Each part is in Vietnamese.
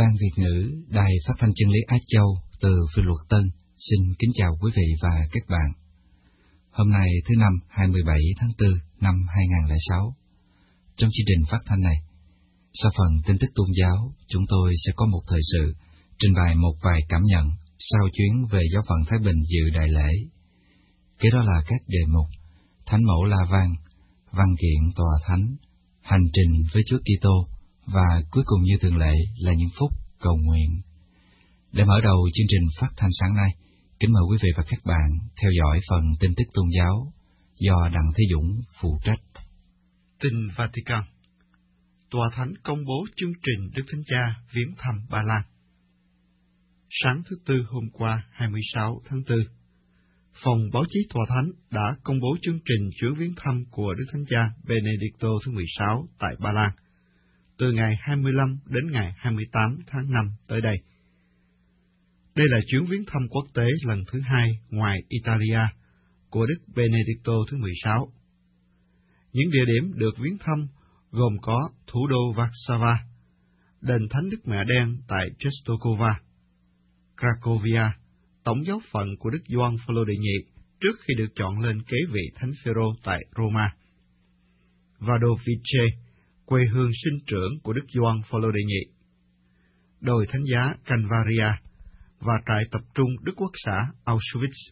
Ban Việt ngữ Đài Phát thanh Chân lý Á Châu từ Phiên Luật Tân xin kính chào quý vị và các bạn. Hôm nay thứ Năm 27 tháng 4 năm 2006. Trong chương trình phát thanh này, sau phần tin tức tôn giáo, chúng tôi sẽ có một thời sự trình bày một vài cảm nhận sau chuyến về giáo phận Thái Bình dự đại lễ. Kế đó là các đề mục Thánh mẫu La Vang, Văn kiện Tòa Thánh, Hành trình với Chúa Kitô và cuối cùng như thường lệ là những phút cầu nguyện. Để mở đầu chương trình phát thanh sáng nay, kính mời quý vị và các bạn theo dõi phần tin tức tôn giáo do Đặng Thế Dũng phụ trách. Tin Vatican. Tòa Thánh công bố chương trình Đức Thánh Cha viếng thăm Ba Lan. Sáng thứ Tư hôm qua 26 tháng 4, Phòng báo chí Tòa Thánh đã công bố chương trình chuyến viếng thăm của Đức Thánh Cha Benedicto thứ 16 tại Ba Lan, từ ngày 25 đến ngày 28 tháng 5 tới đây. Đây là chuyến viếng thăm quốc tế lần thứ hai ngoài Italia của Đức Benedicto thứ 16. Những địa điểm được viếng thăm gồm có thủ đô Warsaw, đền Thánh Đức Mẹ Đen tại Częstochowa, Cracovia, tổng giáo phận của Đức Gioan Phaolô đệ nhị trước khi được chọn lên kế vị Thánh Phêrô tại Roma, Wadowice, quê hương sinh trưởng của Đức Gioan Phaolô đệ nhị, đồi Thánh giá Calvaria và trại tập trung Đức Quốc xã Auschwitz.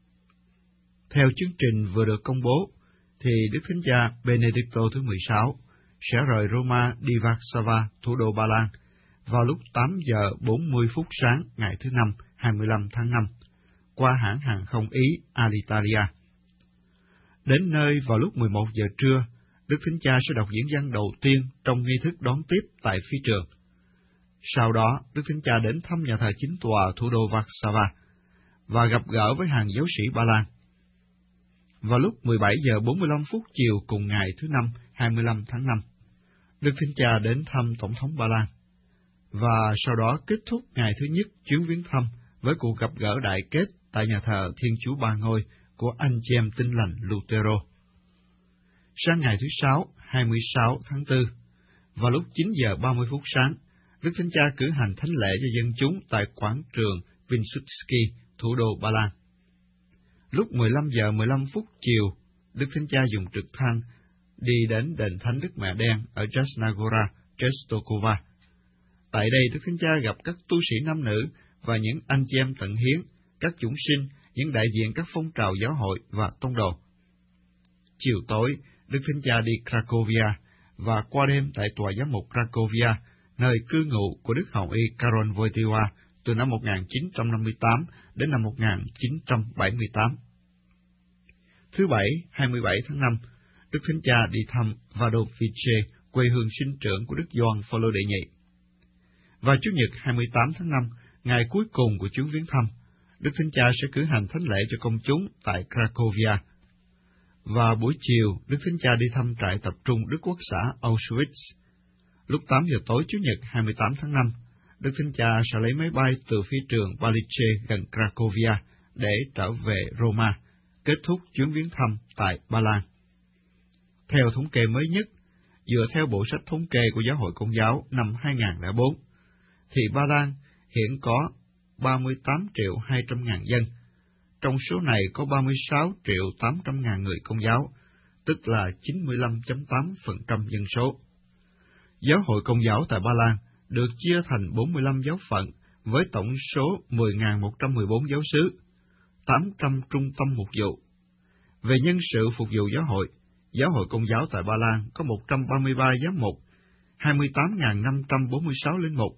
Theo chương trình vừa được công bố, thì Đức Thánh Cha Benedicto thứ 16 sẽ rời Roma đi Warsaw, thủ đô Ba Lan, vào lúc 8 giờ 40 phút sáng ngày thứ Năm 25 tháng 5, qua hãng hàng không Ý Alitalia. Đến nơi vào lúc 11 giờ trưa, Đức Thánh Cha sẽ đọc diễn văn đầu tiên trong nghi thức đón tiếp tại phi trường. Sau đó, Đức Thánh Cha đến thăm nhà thờ chính tòa thủ đô Warsaw và gặp gỡ với hàng giáo sĩ Ba Lan. Vào lúc 17 giờ 45 phút chiều cùng ngày thứ Năm 25 tháng 5, Đức Thánh Cha đến thăm Tổng thống Ba Lan, và sau đó kết thúc ngày thứ nhất chuyến viếng thăm với cuộc gặp gỡ đại kết tại nhà thờ Thiên Chúa Ba Ngôi của anh chị em Tin Lành Lutero. Sang ngày thứ Sáu 26 tháng 4, vào lúc 9 giờ 30 phút sáng, Đức Thánh Cha cử hành thánh lễ cho dân chúng tại quảng trường Piłsudski, thủ đô Ba Lan. Lúc 15 giờ 15 phút chiều, Đức Thánh Cha dùng trực thăng đi đến đền Thánh Đức Mẹ Đen ở Jasna-Gora, Częstochowa. Tại đây, Đức Thánh Cha gặp các tu sĩ nam nữ và những anh chị em tận hiến, các chúng sinh, những đại diện các phong trào giáo hội và tông đồ. Chiều tối, Đức Thánh Cha đi Cracovia và qua đêm tại tòa giám mục Cracovia, nơi cư ngụ của Đức Hồng Y Karol Wojtyła từ năm 1958 đến năm 1978. Thứ Bảy, 27 tháng 5, Đức Thánh Cha đi thăm Wadowice, quê hương sinh trưởng của Đức Gioan Phaolô đệ nhị. Và Chủ nhật 28 tháng 5, ngày cuối cùng của chuyến viếng thăm, Đức Thánh Cha sẽ cử hành thánh lễ cho công chúng tại Cracovia. Và buổi chiều, Đức Thánh Cha đi thăm trại tập trung Đức Quốc xã Auschwitz. Lúc 8 giờ tối Chủ nhật 28 tháng 5, Đức Thánh Cha sẽ lấy máy bay từ phi trường Balice gần Cracovia để trở về Roma, kết thúc chuyến viếng thăm tại Ba Lan. Theo thống kê mới nhất, dựa theo bộ sách thống kê của Giáo hội Công giáo năm 2004, thì Ba Lan hiện có 38.200.000 dân. Trong số này có 36.800.000 người Công giáo, tức là 95.8% dân số. Giáo hội Công giáo tại Ba Lan được chia thành 45 giáo phận với tổng số 10.114 giáo xứ, 800 trung tâm mục vụ. Về nhân sự phục vụ Giáo hội Công giáo tại Ba Lan có 133 giám mục, 28.546 linh mục,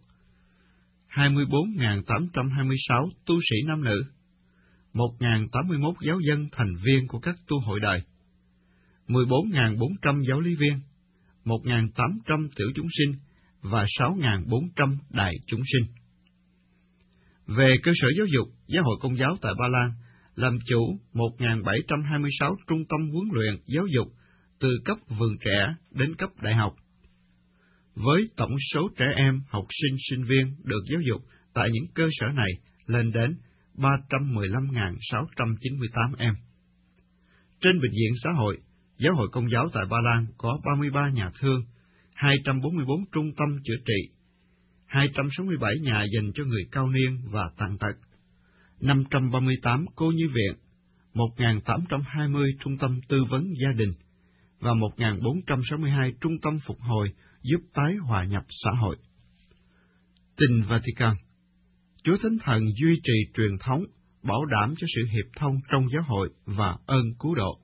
24.826 tu sĩ nam nữ, 1.081 giáo dân thành viên của các tu hội đời, 14.400 giáo lý viên, 1.800 tiểu chúng sinh và 6.400 đại chúng sinh. Về cơ sở giáo dục, Giáo hội Công giáo tại Ba Lan làm chủ 1.726 trung tâm huấn luyện giáo dục từ cấp vườn trẻ đến cấp đại học, với tổng số trẻ em, học sinh, sinh viên được giáo dục tại những cơ sở này lên đến 315.698 em. Trên bình diện xã hội, Giáo hội Công giáo tại Ba Lan có 33 nhà thương, 244 trung tâm chữa trị, 267 nhà dành cho người cao niên và tàn tật, 538 cô nhi viện, 1.820 trung tâm tư vấn gia đình và 1.462 trung tâm phục hồi giúp tái hòa nhập xã hội. Tình Vatican. Chúa Thánh Thần duy trì truyền thống, bảo đảm cho sự hiệp thông trong giáo hội và ơn cứu độ.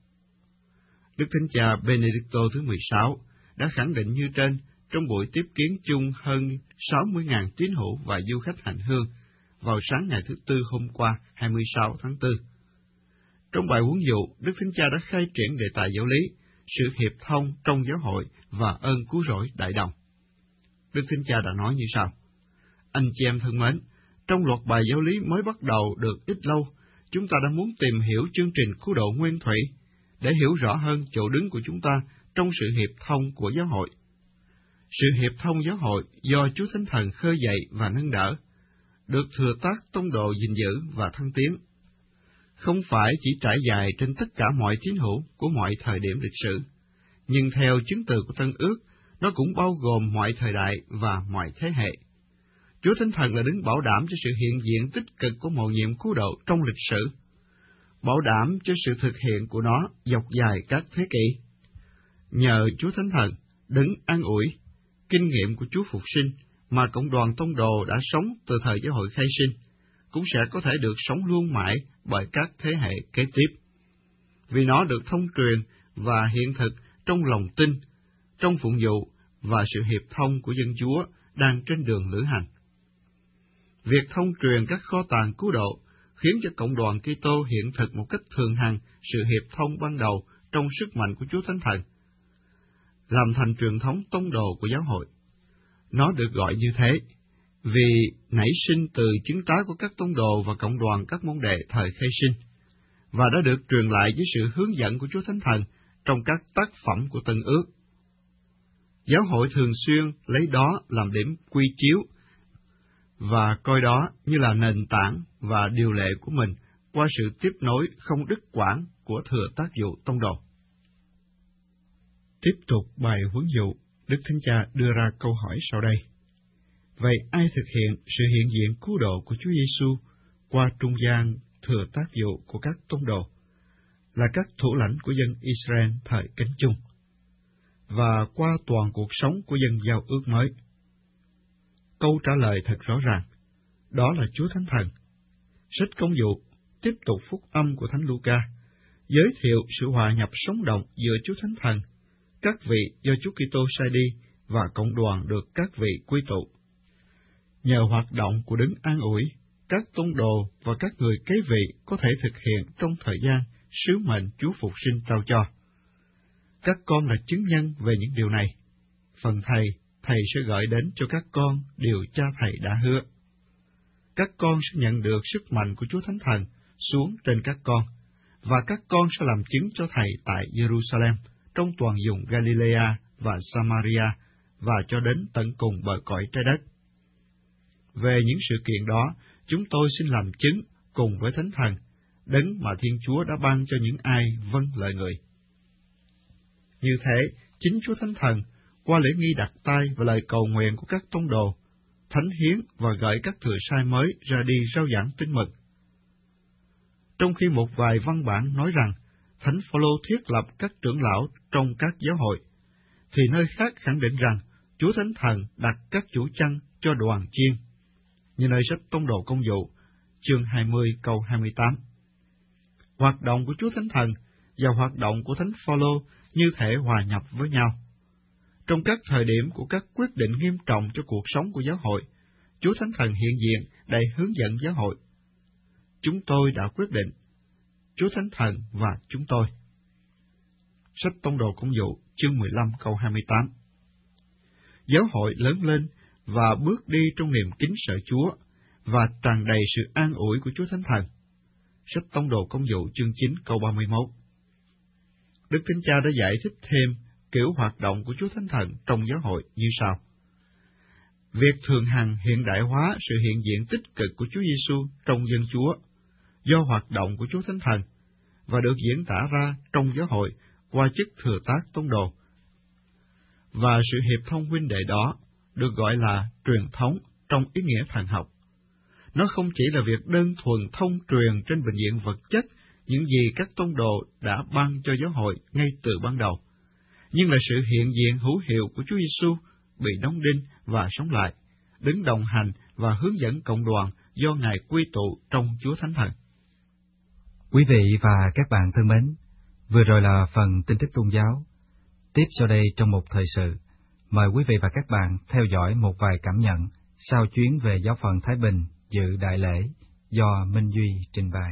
Đức Thánh Cha Benedicto thứ 16 đã khẳng định như trên trong buổi tiếp kiến chung hơn 60.000 tín hữu và du khách hành hương vào sáng ngày thứ Tư hôm qua 26 tháng 4. Trong bài huấn dụ, Đức Thánh Cha đã khai triển đề tài giáo lý, sự hiệp thông trong giáo hội và ơn cứu rỗi đại đồng. Đức Thánh Cha đã nói như sau: Anh chị em thân mến, trong loạt bài giáo lý mới bắt đầu được ít lâu, chúng ta đã muốn tìm hiểu chương trình cứu độ nguyên thủy, để hiểu rõ hơn chỗ đứng của chúng ta trong sự hiệp thông của giáo hội. Sự hiệp thông giáo hội do Chúa Thánh Thần khơi dậy và nâng đỡ, được thừa tác tông đồ gìn giữ và thăng tiến. Không phải chỉ trải dài trên tất cả mọi tín hữu của mọi thời điểm lịch sử, nhưng theo chứng từ của Tân Ước, nó cũng bao gồm mọi thời đại và mọi thế hệ. Chúa Thánh Thần là đứng bảo đảm cho sự hiện diện tích cực của mầu nhiệm cứu độ trong lịch sử, bảo đảm cho sự thực hiện của nó dọc dài các thế kỷ. Nhờ Chúa Thánh Thần, đấng an ủi, kinh nghiệm của Chúa Phục sinh mà cộng đoàn tông đồ đã sống từ thời giáo hội khai sinh, cũng sẽ có thể được sống luôn mãi bởi các thế hệ kế tiếp. Vì nó được thông truyền và hiện thực trong lòng tin, trong phụng vụ và sự hiệp thông của dân Chúa đang trên đường lữ hành. Việc thông truyền các kho tàng cứu độ khiến cho cộng đoàn Kitô hiện thực một cách thường hằng sự hiệp thông ban đầu trong sức mạnh của Chúa Thánh Thần, làm thành truyền thống tông đồ của giáo hội. Nó được gọi như thế vì nảy sinh từ chứng tá của các tông đồ và cộng đoàn các môn đệ thời khai sinh, và đã được truyền lại với sự hướng dẫn của Chúa Thánh Thần trong các tác phẩm của Tân Ước. Giáo hội thường xuyên lấy đó làm điểm quy chiếu và coi đó như là nền tảng và điều lệ của mình qua sự tiếp nối không đứt quãng của thừa tác vụ tông đồ. Tiếp tục bài huấn dụ, Đức Thánh Cha đưa ra câu hỏi sau đây. Vậy ai thực hiện sự hiện diện cứu độ của Chúa Giêsu qua trung gian thừa tác vụ của các tông đồ? Là các thủ lãnh của dân Israel thời Cánh Chung, và qua toàn cuộc sống của dân giao ước mới. Câu trả lời thật rõ ràng, đó là Chúa Thánh Thần. Sách Công vụ tiếp tục phúc âm của Thánh Luca, giới thiệu sự hòa nhập sống động giữa Chúa Thánh Thần, các vị do Chúa Kitô sai đi và cộng đoàn được các vị quy tụ. Nhờ hoạt động của đấng an ủi, các tông đồ và các người kế vị có thể thực hiện trong thời gian sứ mệnh Chúa Phục sinh trao cho. Các con là chứng nhân về những điều này. Phần Thầy sẽ gửi đến cho các con điều Cha Thầy đã hứa. Các con sẽ nhận được sức mạnh của Chúa Thánh Thần xuống trên các con, và các con sẽ làm chứng cho Thầy tại Jerusalem, trong toàn vùng Galilea và Samaria, và cho đến tận cùng bờ cõi trái đất. Về những sự kiện đó, chúng tôi xin làm chứng cùng với Thánh Thần, đấng mà Thiên Chúa đã ban cho những ai vâng lời Người. Như thế, chính Chúa Thánh Thần, qua lễ nghi đặt tay và lời cầu nguyện của các tông đồ, thánh hiến và gửi các thừa sai mới ra đi rao giảng tin mừng. Trong khi một vài văn bản nói rằng Thánh Phaolô thiết lập các trưởng lão trong các giáo hội, thì nơi khác khẳng định rằng Chúa Thánh Thần đặt các chủ chăn cho đoàn chiên, như nơi sách Tông đồ Công vụ, chương 20 câu 28. Hoạt động của Chúa Thánh Thần và hoạt động của Thánh Phaolô như thể hòa nhập với nhau. Trong các thời điểm của các quyết định nghiêm trọng cho cuộc sống của giáo hội, Chúa Thánh Thần hiện diện để hướng dẫn giáo hội. Chúng tôi đã quyết định, Chúa Thánh Thần và chúng tôi. Sách Tông đồ Công vụ, chương 15 câu 28. Giáo hội lớn lên và bước đi trong niềm kính sợ Chúa và tràn đầy sự an ủi của Chúa Thánh Thần. Sách Tông đồ Công vụ, chương 9 câu 31. Đức Thánh Cha đã giải thích thêm kiểu hoạt động của Chúa Thánh Thần trong giáo hội như sau. Việc thường hằng hiện đại hóa sự hiện diện tích cực của Chúa Giêsu trong dân Chúa do hoạt động của Chúa Thánh Thần và được diễn tả ra trong giáo hội qua chức thừa tác tông đồ. Và sự hiệp thông huynh đệ đó được gọi là truyền thống trong ý nghĩa thần học. Nó không chỉ là việc đơn thuần thông truyền trên bình diện vật chất những gì các tông đồ đã ban cho giáo hội ngay từ ban đầu, nhưng là sự hiện diện hữu hiệu của Chúa Giêsu bị đóng đinh và sống lại, đứng đồng hành và hướng dẫn cộng đoàn do Ngài quy tụ trong Chúa Thánh Thần. Quý vị và các bạn thân mến, vừa rồi là phần tin tức tôn giáo. Tiếp sau đây trong một thời sự, mời quý vị và các bạn theo dõi một vài cảm nhận sau chuyến về giáo phận Thái Bình dự đại lễ do Minh Duy trình bày.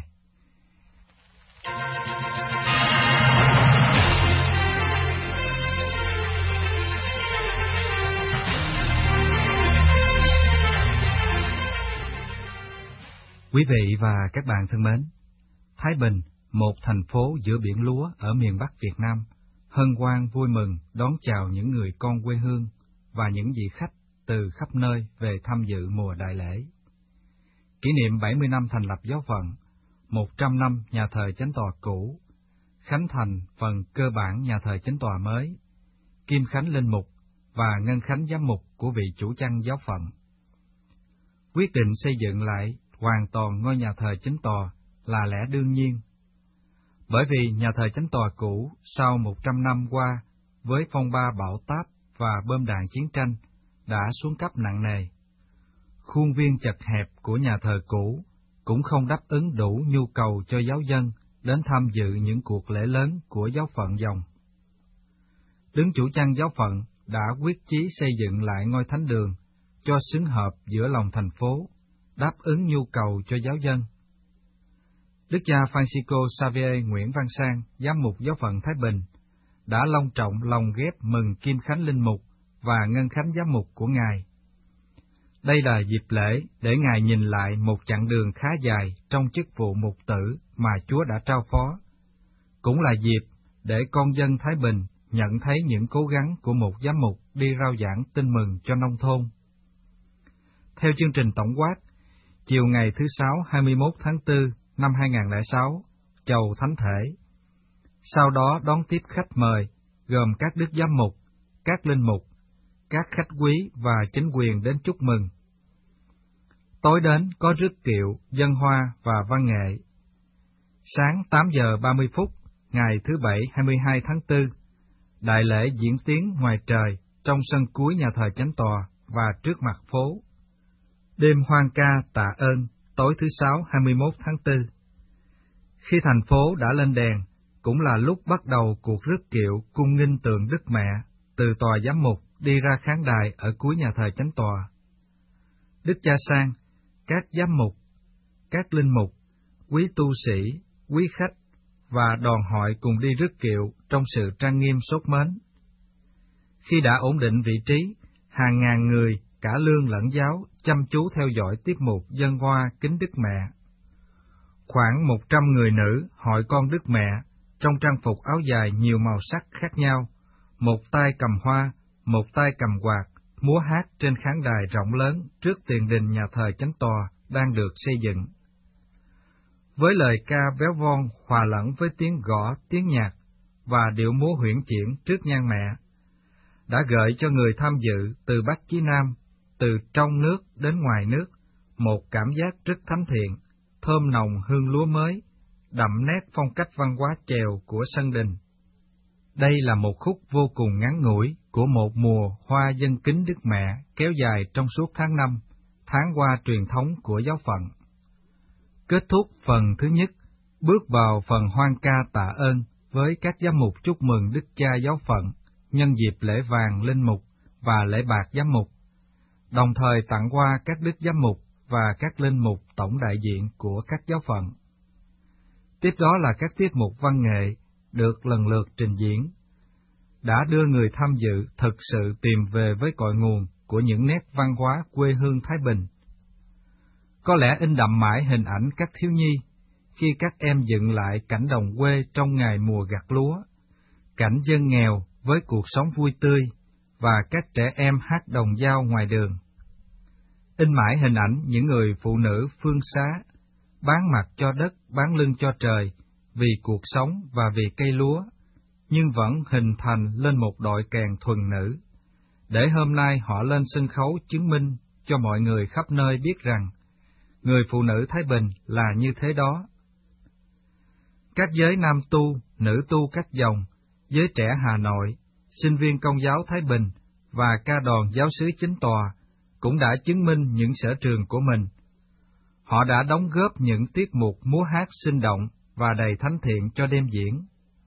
Quý vị và các bạn thân mến, Thái Bình, một thành phố giữa biển lúa ở miền Bắc Việt Nam, hân hoan vui mừng đón chào những người con quê hương và những vị khách từ khắp nơi về tham dự mùa đại lễ. Kỷ niệm 70 năm thành lập giáo phận, 100 năm nhà thờ Chánh tòa cũ, khánh thành phần cơ bản nhà thờ Chánh tòa mới, kim khánh linh mục và ngân khánh giám mục của vị chủ chăn giáo phận. Quyết định xây dựng lại hoàn toàn ngôi nhà thờ Chánh tòa là lẽ đương nhiên, bởi vì nhà thờ Chánh tòa cũ sau 100 năm qua với phong ba bão táp và bom đạn chiến tranh đã xuống cấp nặng nề. Khuôn viên chật hẹp của nhà thờ cũ cũng không đáp ứng đủ nhu cầu cho giáo dân đến tham dự những cuộc lễ lớn của giáo phận dòng. Đứng chủ chăn giáo phận đã quyết chí xây dựng lại ngôi thánh đường cho xứng hợp giữa lòng thành phố, đáp ứng nhu cầu cho giáo dân. Đức cha Francisco Xavier Nguyễn Văn Sang, giám mục giáo phận Thái Bình, đã long trọng lồng ghép mừng kim khánh linh mục và ngân khánh giám mục của Ngài. Đây là dịp lễ để Ngài nhìn lại một chặng đường khá dài trong chức vụ mục tử mà Chúa đã trao phó, cũng là dịp để con dân Thái Bình nhận thấy những cố gắng của một giám mục đi rao giảng tin mừng cho nông thôn. Theo chương trình tổng quát, chiều ngày thứ Sáu 21 tháng 4 năm 2006, chầu thánh thể. Sau đó đón tiếp khách mời, gồm các đức giám mục, các linh mục, các khách quý và chính quyền đến chúc mừng. Tối đến có rước kiệu, dân hoa và văn nghệ. Sáng 8 giờ 30 phút, ngày thứ Bảy 22 tháng 4, đại lễ diễn tiến ngoài trời trong sân cuối nhà thờ Chánh tòa và trước mặt phố. Đêm hoan ca tạ ơn, tối thứ Sáu 21 tháng 4. Khi thành phố đã lên đèn, cũng là lúc bắt đầu cuộc rước kiệu cung nghinh tượng Đức Mẹ từ tòa giám mục đi ra khán đài ở cuối nhà thờ Chánh tòa. Đức cha Sang, các giám mục, các linh mục, quý tu sĩ, quý khách và đoàn hội cùng đi rước kiệu trong sự trang nghiêm sốt mến. Khi đã ổn định vị trí, hàng ngàn người, cả lương lẫn giáo, chăm chú theo dõi tiết mục dâng hoa kính Đức Mẹ. Khoảng 100 người nữ hội con Đức Mẹ trong trang phục áo dài nhiều màu sắc khác nhau, một tay cầm hoa, một tay cầm quạt, múa hát trên khán đài rộng lớn trước tiền đình nhà thờ Chánh tòa đang được xây dựng. Với lời ca véo von hòa lẫn với tiếng gõ, tiếng nhạc và điệu múa huyễn chuyển trước nhan mẹ, đã gợi cho người tham dự từ Bắc chí Nam, từ trong nước đến ngoài nước, một cảm giác rất thánh thiện, thơm nồng hương lúa mới, đậm nét phong cách văn hóa chèo của sân đình. Đây là một khúc vô cùng ngắn ngủi của một mùa hoa dân kính Đức Mẹ kéo dài trong suốt tháng 5, tháng hoa truyền thống của giáo phận. Kết thúc phần thứ nhất, bước vào phần hoan ca tạ ơn với các giám mục chúc mừng Đức Cha giáo phận nhân dịp lễ vàng linh mục và lễ bạc giám mục, đồng thời tặng hoa các đức giám mục và các linh mục tổng đại diện của các giáo phận. Tiếp đó là các tiết mục văn nghệ được lần lượt trình diễn, đã đưa người tham dự thực sự tìm về với cội nguồn của những nét văn hóa quê hương Thái Bình. Có lẽ in đậm mãi hình ảnh các thiếu nhi khi các em dựng lại cảnh đồng quê trong ngày mùa gặt lúa, cảnh dân nghèo với cuộc sống vui tươi và các trẻ em hát đồng dao ngoài đường. In mãi hình ảnh những người phụ nữ phương xá, bán mặt cho đất, bán lưng cho trời, vì cuộc sống và vì cây lúa, nhưng vẫn hình thành lên một đội kèn thuần nữ, để hôm nay họ lên sân khấu chứng minh cho mọi người khắp nơi biết rằng người phụ nữ Thái Bình là như thế đó. Các giới nam tu, nữ tu các dòng, giới trẻ Hà Nội, sinh viên Công giáo Thái Bình và ca đoàn giáo xứ chính tòa cũng đã chứng minh những sở trường của mình. Họ đã đóng góp những tiết mục múa hát sinh động và đầy thánh thiện cho đêm diễn.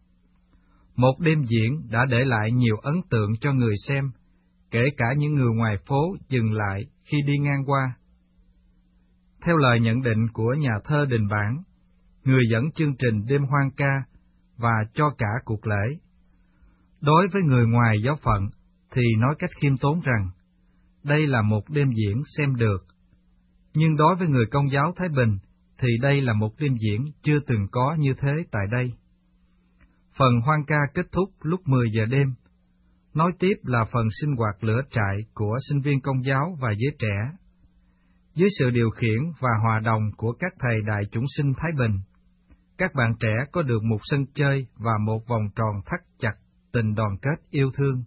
Một đêm diễn đã để lại nhiều ấn tượng cho người xem, kể cả những người ngoài phố dừng lại khi đi ngang qua. Theo lời nhận định của nhà thơ Đình Bản, người dẫn chương trình đêm hoan ca và cho cả cuộc lễ, đối với người ngoài giáo phận thì nói cách khiêm tốn rằng đây là một đêm diễn xem được, nhưng đối với người Công giáo Thái Bình thì đây là một đêm diễn chưa từng có như thế tại đây. Phần hoan ca kết thúc lúc 10 giờ đêm. Nói tiếp là phần sinh hoạt lửa trại của sinh viên Công giáo và giới trẻ. Dưới sự điều khiển và hòa đồng của các thầy đại chủng sinh Thái Bình, các bạn trẻ có được một sân chơi và một vòng tròn thắt chặt tình đoàn kết yêu thương.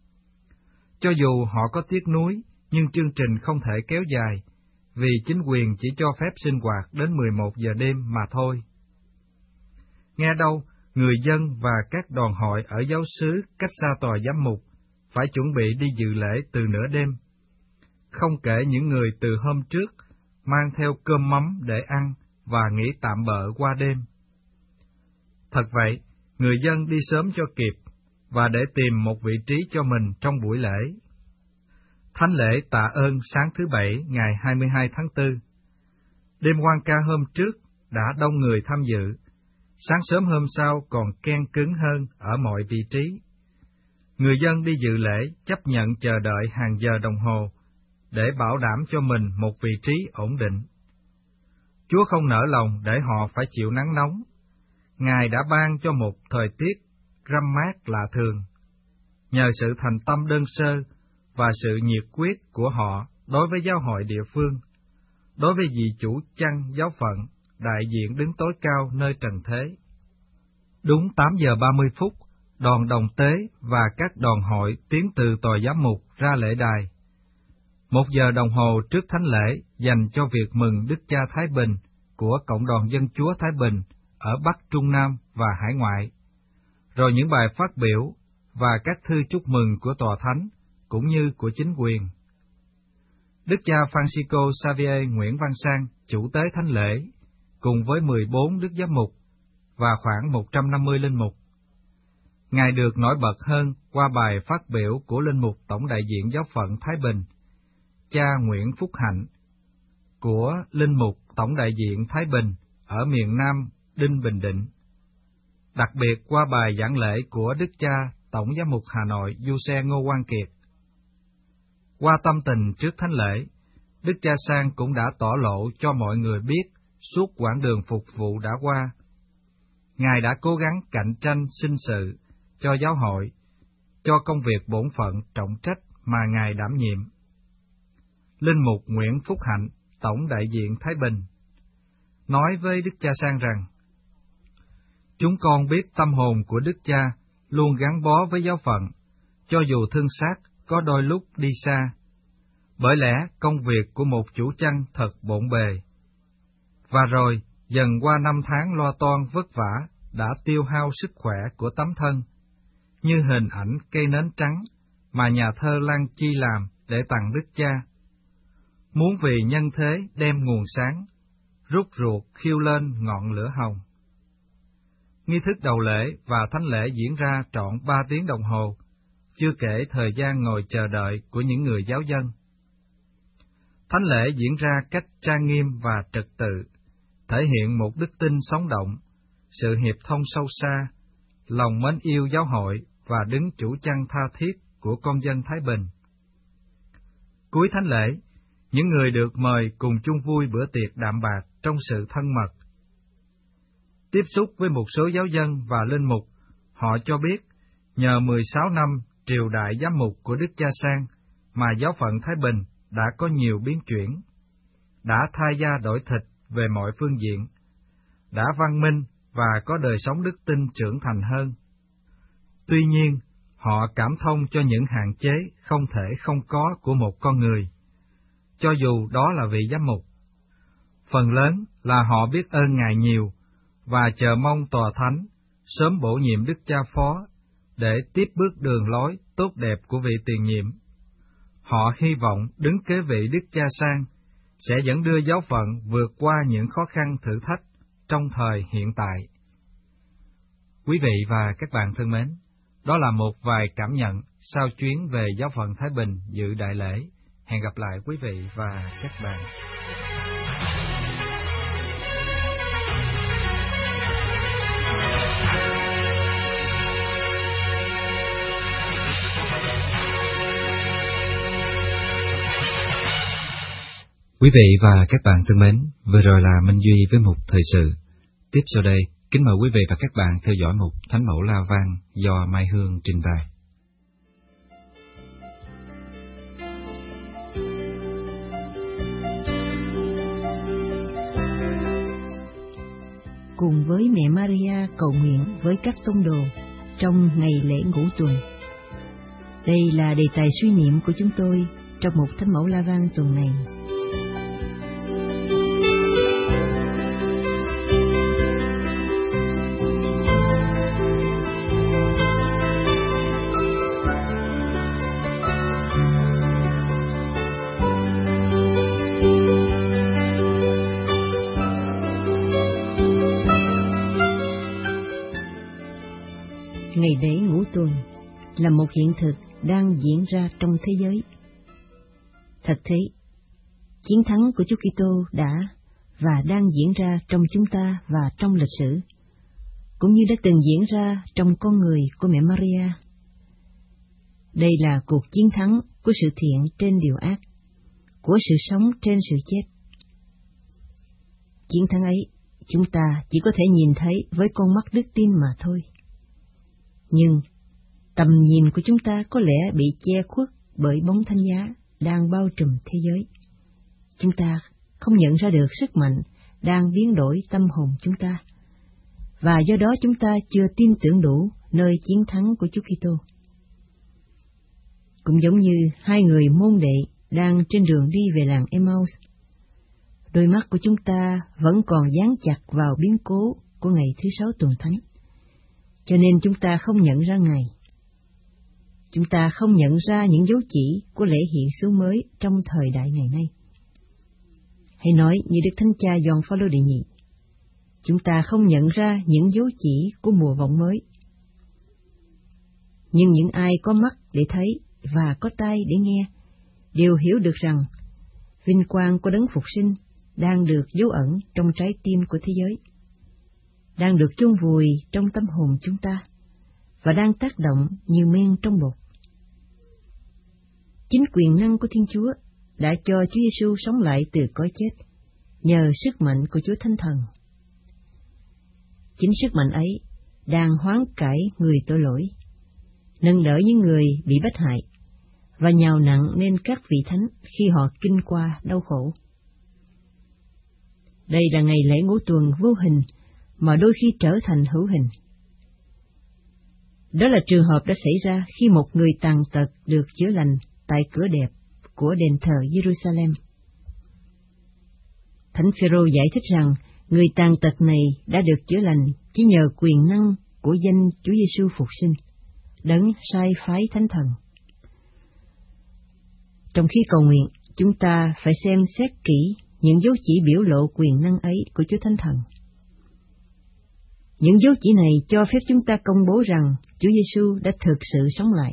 Cho dù họ có tiếc nuối, nhưng chương trình không thể kéo dài, vì chính quyền chỉ cho phép sinh hoạt đến 11 giờ đêm mà thôi. Nghe đâu, người dân và các đoàn hội ở giáo xứ cách xa tòa giám mục phải chuẩn bị đi dự lễ từ nửa đêm, không kể những người từ hôm trước mang theo cơm mắm để ăn và nghỉ tạm bợ qua đêm. Thật vậy, người dân đi sớm cho kịp và để tìm một vị trí cho mình trong buổi lễ. Thánh lễ tạ ơn sáng thứ Bảy ngày 22 tháng 4. Đêm hoan ca hôm trước đã đông người tham dự, sáng sớm hôm sau còn keng cứng hơn ở mọi vị trí. Người dân đi dự lễ chấp nhận chờ đợi hàng giờ đồng hồ để bảo đảm cho mình một vị trí ổn định. Chúa không nỡ lòng để họ phải chịu nắng nóng. Ngài đã ban cho một thời tiết râm mát lạ thường. Nhờ sự thành tâm đơn sơ và sự nhiệt quyết của họ đối với giáo hội địa phương, đối với vị chủ chăn giáo phận, đại diện đứng tối cao nơi trần thế. Đúng 8 giờ 30 phút, đoàn đồng tế và các đoàn hội tiến từ tòa giám mục ra lễ đài. 1 giờ đồng hồ trước thánh lễ dành cho việc mừng Đức Cha Thái Bình của Cộng đoàn Dân Chúa Thái Bình ở Bắc Trung Nam và hải ngoại, rồi những bài phát biểu và các thư chúc mừng của tòa thánh cũng như của chính quyền. Đức cha Francisco Xavier Nguyễn Văn Sang, chủ tế thánh lễ, cùng với 14 đức giám mục và khoảng 150 linh mục. Ngài được nổi bật hơn qua bài phát biểu của linh mục tổng đại diện giáo phận Thái Bình, cha Nguyễn Phúc Hạnh, của linh mục tổng đại diện Thái Bình ở miền Nam Đinh Bình Định, đặc biệt qua bài giảng lễ của đức cha tổng giám mục Hà Nội Du Xe Ngô Quang Kiệt. Qua tâm tình trước thánh lễ, đức cha Sang cũng đã tỏ lộ cho mọi người biết suốt quãng đường phục vụ đã qua. Ngài đã cố gắng cạnh tranh sinh sự cho giáo hội, cho công việc bổn phận trọng trách mà Ngài đảm nhiệm. Linh mục Nguyễn Phúc Hạnh, tổng đại diện Thái Bình, nói với đức cha Sang rằng: Chúng con biết tâm hồn của đức cha luôn gắn bó với giáo phận, cho dù thân xác có đôi lúc đi xa. Bởi lẽ công việc của một chủ chăn thật bộn bề. Và rồi, dần qua 5 tháng lo toan vất vả đã tiêu hao sức khỏe của tấm thân, như hình ảnh cây nến trắng mà nhà thơ Lan Chi làm để tặng đức cha. Muốn vì nhân thế đem nguồn sáng, rút ruột khiêu lên ngọn lửa hồng. Nghi thức đầu lễ và thánh lễ diễn ra trọn 3 tiếng đồng hồ, chưa kể thời gian ngồi chờ đợi của những người giáo dân. Thánh lễ diễn ra cách trang nghiêm và trật tự, thể hiện một đức tin sống động, sự hiệp thông sâu xa, lòng mến yêu giáo hội và đứng chủ chăn tha thiết của con dân Thái Bình. Cuối thánh lễ, những người được mời cùng chung vui bữa tiệc đạm bạc trong sự thân mật. Tiếp xúc với một số giáo dân và linh mục, họ cho biết nhờ 16 năm triều đại giám mục của đức cha Sang mà giáo phận Thái Bình đã có nhiều biến chuyển, đã thay da đổi thịt về mọi phương diện, đã văn minh và có đời sống đức tin trưởng thành hơn. Tuy nhiên, họ cảm thông cho những hạn chế không thể không có của một con người, cho dù đó là vị giám mục. Phần lớn là họ biết ơn Ngài nhiều và chờ mong tòa thánh sớm bổ nhiệm đức cha phó để tiếp bước đường lối tốt đẹp của vị tiền nhiệm. Họ hy vọng đứng kế vị đức cha Sang sẽ dẫn đưa giáo phận vượt qua những khó khăn thử thách trong thời hiện tại. Quý vị và các bạn thân mến, đó là một vài cảm nhận sau chuyến về giáo phận Thái Bình dự đại lễ. Hẹn gặp lại quý vị và các bạn. Quý vị và các bạn thân mến, vừa rồi là Minh Duy với mục thời sự. Tiếp sau đây, kính mời quý vị và các bạn theo dõi mục Thánh mẫu La Vang do Mai Hương trình bày. Cùng với mẹ Maria cầu nguyện với các tông đồ trong ngày lễ Ngũ Tuần. Đây là đề tài suy niệm của chúng tôi trong mục Thánh mẫu La Vang tuần này. Ngày lễ Ngũ Tuần là một hiện thực đang diễn ra trong thế giới. Thật thế, chiến thắng của Chúa Kitô đã và đang diễn ra trong chúng ta và trong lịch sử, cũng như đã từng diễn ra trong con người của mẹ Maria. Đây là cuộc chiến thắng của sự thiện trên điều ác, của sự sống trên sự chết. Chiến thắng ấy, chúng ta chỉ có thể nhìn thấy với con mắt đức tin mà thôi. Nhưng tầm nhìn của chúng ta có lẽ bị che khuất bởi bóng thánh giá đang bao trùm thế giới. Chúng ta không nhận ra được sức mạnh đang biến đổi tâm hồn chúng ta, và do đó chúng ta chưa tin tưởng đủ nơi chiến thắng của Chúa Kitô. Cũng giống như hai người môn đệ đang trên đường đi về làng Emmaus, đôi mắt của chúng ta vẫn còn dán chặt vào biến cố của ngày thứ Sáu tuần thánh, cho nên chúng ta không nhận ra Ngài. Chúng ta không nhận ra những dấu chỉ của lễ hiện xuống mới trong thời đại ngày nay. Hay nói như Đức Thánh Cha Gioan Phaolô đệ nhị, chúng ta không nhận ra những dấu chỉ của mùa vọng mới. Nhưng những ai có mắt để thấy và có tai để nghe đều hiểu được rằng vinh quang của Đấng Phục Sinh đang được dấu ẩn trong trái tim của thế giới, đang được chôn vùi trong tâm hồn chúng ta, và đang tác động như men trong bột. Chính quyền năng của Thiên Chúa đã cho Chúa Giêsu sống lại từ cõi chết, nhờ sức mạnh của Chúa Thánh Thần. Chính sức mạnh ấy đang hoán cải người tội lỗi, nâng đỡ những người bị bách hại, và nhào nặng lên các vị thánh khi họ kinh qua đau khổ. Đây là ngày lễ Ngũ Tuần vô hình mà đôi khi trở thành hữu hình. Đó là trường hợp đã xảy ra khi một người tàn tật được chữa lành tại cửa đẹp của đền thờ Jerusalem. Thánh Phêrô giải thích rằng người tàn tật này đã được chữa lành chỉ nhờ quyền năng của danh Chúa Giêsu Phục Sinh, Đấng sai phái Thánh Thần. Trong khi cầu nguyện, chúng ta phải xem xét kỹ những dấu chỉ biểu lộ quyền năng ấy của Chúa Thánh Thần. Những dấu chỉ này cho phép chúng ta công bố rằng Chúa Giêsu đã thực sự sống lại.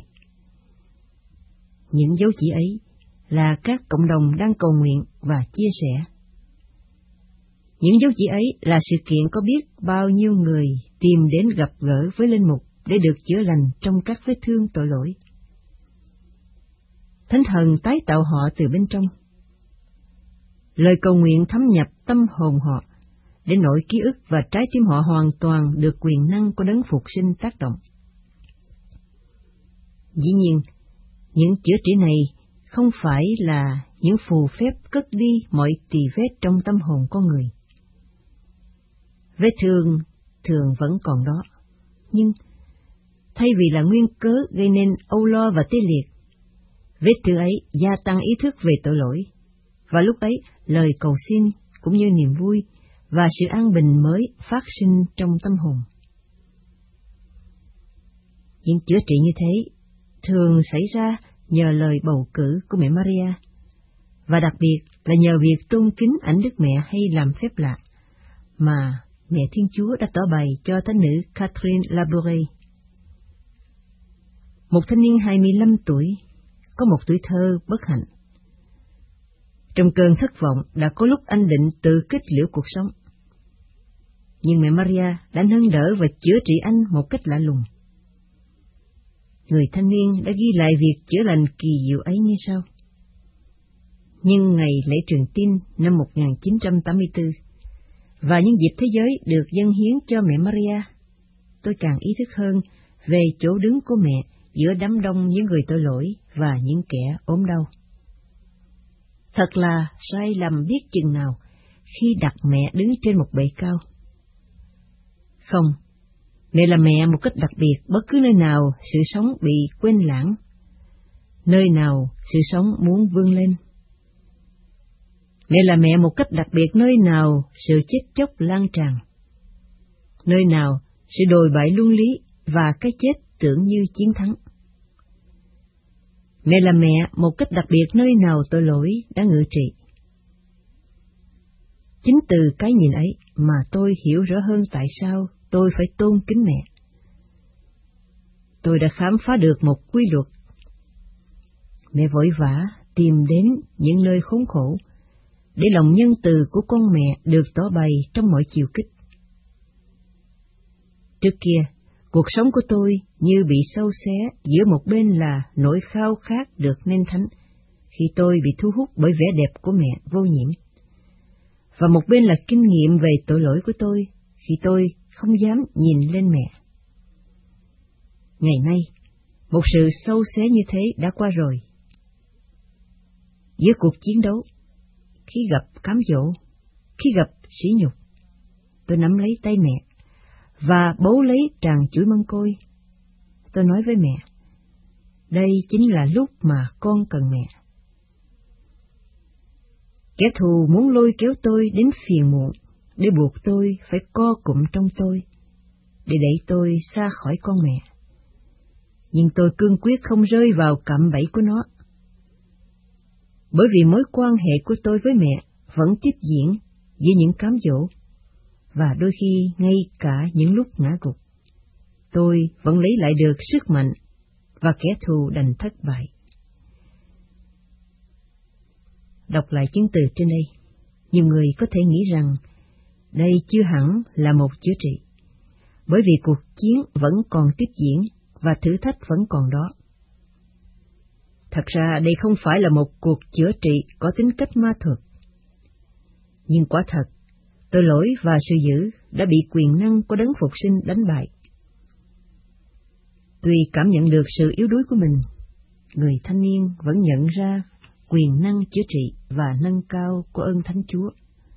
Những dấu chỉ ấy là các cộng đồng đang cầu nguyện và chia sẻ. Những dấu chỉ ấy là sự kiện có biết bao nhiêu người tìm đến gặp gỡ với linh mục để được chữa lành trong các vết thương tội lỗi. Thánh Thần tái tạo họ từ bên trong. Lời cầu nguyện thấm nhập tâm hồn họ, để nỗi ký ức và trái tim họ hoàn toàn được quyền năng của Đấng Phục Sinh tác động. Dĩ nhiên, những chữa trị này không phải là những phù phép cất đi mọi tỳ vết trong tâm hồn con người. Vết thương thường vẫn còn đó, nhưng thay vì là nguyên cớ gây nên âu lo và tê liệt, vết thương ấy gia tăng ý thức về tội lỗi và lúc ấy lời cầu xin cũng như niềm vui và sự an bình mới phát sinh trong tâm hồn. Những chữa trị như thế thường xảy ra nhờ lời bầu cử của mẹ Maria, và đặc biệt là nhờ việc tôn kính ảnh Đức Mẹ hay làm phép lạ mà Mẹ Thiên Chúa đã tỏ bày cho thánh nữ Catherine Labouré. Một thanh niên 25 tuổi, có một tuổi thơ bất hạnh. Trong cơn thất vọng đã có lúc anh định tự kết liễu cuộc sống. Nhưng mẹ Maria đã nâng đỡ và chữa trị anh một cách lạ lùng. Người thanh niên đã ghi lại việc chữa lành kỳ diệu ấy như sau. Nhưng ngày lễ truyền tin năm 1984, và những dịp thế giới được dâng hiến cho mẹ Maria, tôi càng ý thức hơn về chỗ đứng của mẹ giữa đám đông những người tội lỗi và những kẻ ốm đau. Thật là sai lầm biết chừng nào khi đặt mẹ đứng trên một bệ cao. Không, mẹ là mẹ một cách đặc biệt bất cứ nơi nào sự sống bị quên lãng, nơi nào sự sống muốn vươn lên. Mẹ là mẹ một cách đặc biệt nơi nào sự chết chóc lan tràn, nơi nào sự đồi bại luân lý và cái chết tưởng như chiến thắng. Mẹ là mẹ một cách đặc biệt nơi nào tội lỗi đã ngự trị. Chính từ cái nhìn ấy mà tôi hiểu rõ hơn tại sao tôi phải tôn kính mẹ. Tôi đã khám phá được một quy luật. Mẹ vội vã tìm đến những nơi khốn khổ, để lòng nhân từ của con mẹ được tỏ bày trong mọi chiều kích. Trước kia, cuộc sống của tôi như bị xâu xé giữa một bên là nỗi khao khát được nên thánh, khi tôi bị thu hút bởi vẻ đẹp của mẹ vô nhiễm, và một bên là kinh nghiệm về tội lỗi của tôi khi tôi không dám nhìn lên mẹ. Ngày nay, một sự xâu xé như thế đã qua rồi. Giữa cuộc chiến đấu, khi gặp cám dỗ, khi gặp sỉ nhục, tôi nắm lấy tay mẹ và bấu lấy tràn chuỗi mân côi. Tôi nói với mẹ, đây chính là lúc mà con cần mẹ. Kẻ thù muốn lôi kéo tôi đến phiền muộn, để buộc tôi phải co cụm trong tôi, để đẩy tôi xa khỏi con mẹ. Nhưng tôi cương quyết không rơi vào cạm bẫy của nó. Bởi vì mối quan hệ của tôi với mẹ vẫn tiếp diễn giữa những cám dỗ, và đôi khi ngay cả những lúc ngã gục, tôi vẫn lấy lại được sức mạnh và kẻ thù đành thất bại. Đọc lại chứng từ trên đây, nhiều người có thể nghĩ rằng đây chưa hẳn là một chữa trị, bởi vì cuộc chiến vẫn còn tiếp diễn và thử thách vẫn còn đó. Thật ra đây không phải là một cuộc chữa trị có tính cách ma thuật. Nhưng quả thật, tội lỗi và sự dữ đã bị quyền năng của đấng phục sinh đánh bại. Tuy cảm nhận được sự yếu đuối của mình, người thanh niên vẫn nhận ra quyền năng chữa trị và nâng cao của ơn Thánh Chúa.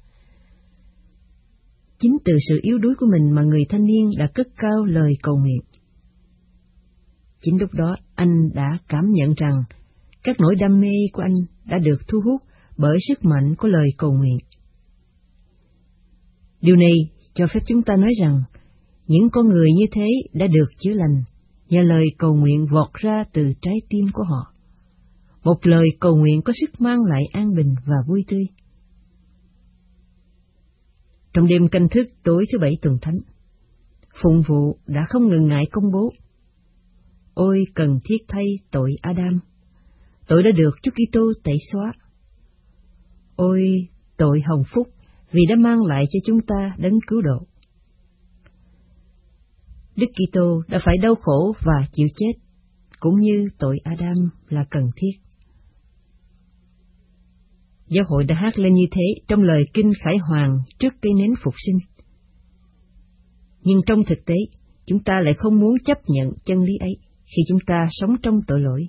Chính từ sự yếu đuối của mình mà người thanh niên đã cất cao lời cầu nguyện. Chính lúc đó anh đã cảm nhận rằng các nỗi đam mê của anh đã được thu hút bởi sức mạnh của lời cầu nguyện. Điều này cho phép chúng ta nói rằng những con người như thế đã được chữa lành nhờ lời cầu nguyện vọt ra từ trái tim của họ. Một lời cầu nguyện có sức mang lại an bình và vui tươi. Trong đêm canh thức tối thứ Bảy tuần thánh, phụng vụ đã không ngừng ngại công bố: Ôi cần thiết thay tội Adam, tội đã được Chúa Kitô tẩy xóa. Ôi tội hồng phúc vì đã mang lại cho chúng ta đấng cứu độ. Đức Kitô đã phải đau khổ và chịu chết, cũng như tội Adam là cần thiết. Giáo hội đã hát lên như thế trong lời kinh Khải Hoàn trước cây nến phục sinh. Nhưng trong thực tế, chúng ta lại không muốn chấp nhận chân lý ấy khi chúng ta sống trong tội lỗi.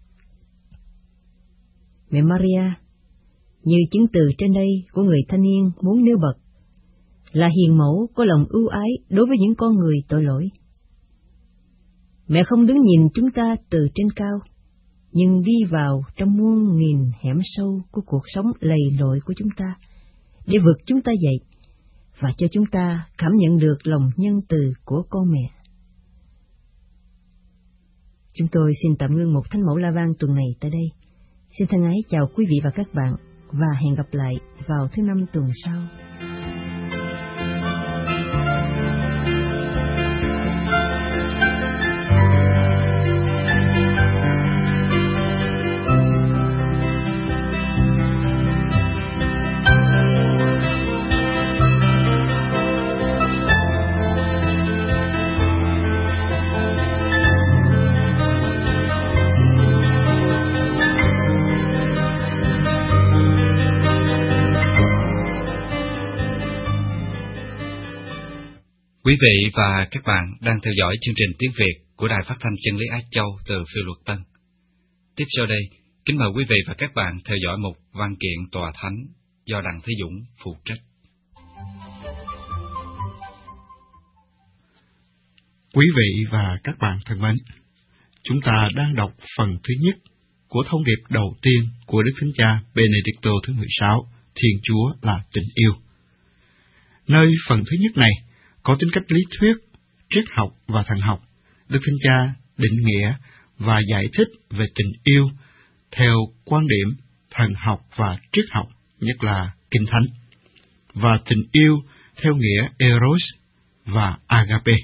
Mẹ Maria, như chứng từ trên đây của người thanh niên muốn nêu bật, là hiền mẫu có lòng ưu ái đối với những con người tội lỗi. Mẹ không đứng nhìn chúng ta từ trên cao, nhưng đi vào trong muôn nghìn hẻm sâu của cuộc sống lầy lội của chúng ta, để vực chúng ta dậy và cho chúng ta cảm nhận được lòng nhân từ của con mẹ. Chúng tôi xin tạm ngưng một Thánh mẫu La Vang tuần này tại đây. Xin thân ái chào quý vị và các bạn, và hẹn gặp lại vào thứ Năm tuần sau. Quý vị và các bạn đang theo dõi chương trình tiếng Việt của Đài Phát thanh Chân lý Á Châu từ Phiêu Luật Tân. Tiếp sau đây, kính mời quý vị và các bạn theo dõi một văn kiện tòa thánh do Đặng Thế Dũng phụ trách. Quý vị và các bạn thân mến, chúng ta đang đọc phần thứ nhất của thông điệp đầu tiên của Đức Thánh Cha Benedicto thứ 16, Thiên Chúa là tình yêu. Nơi phần thứ nhất này có tính cách lý thuyết, triết học và thần học, Đức Thánh Cha định nghĩa và giải thích về tình yêu theo quan điểm thần học và triết học, nhất là Kinh Thánh, và tình yêu theo nghĩa Eros và Agape.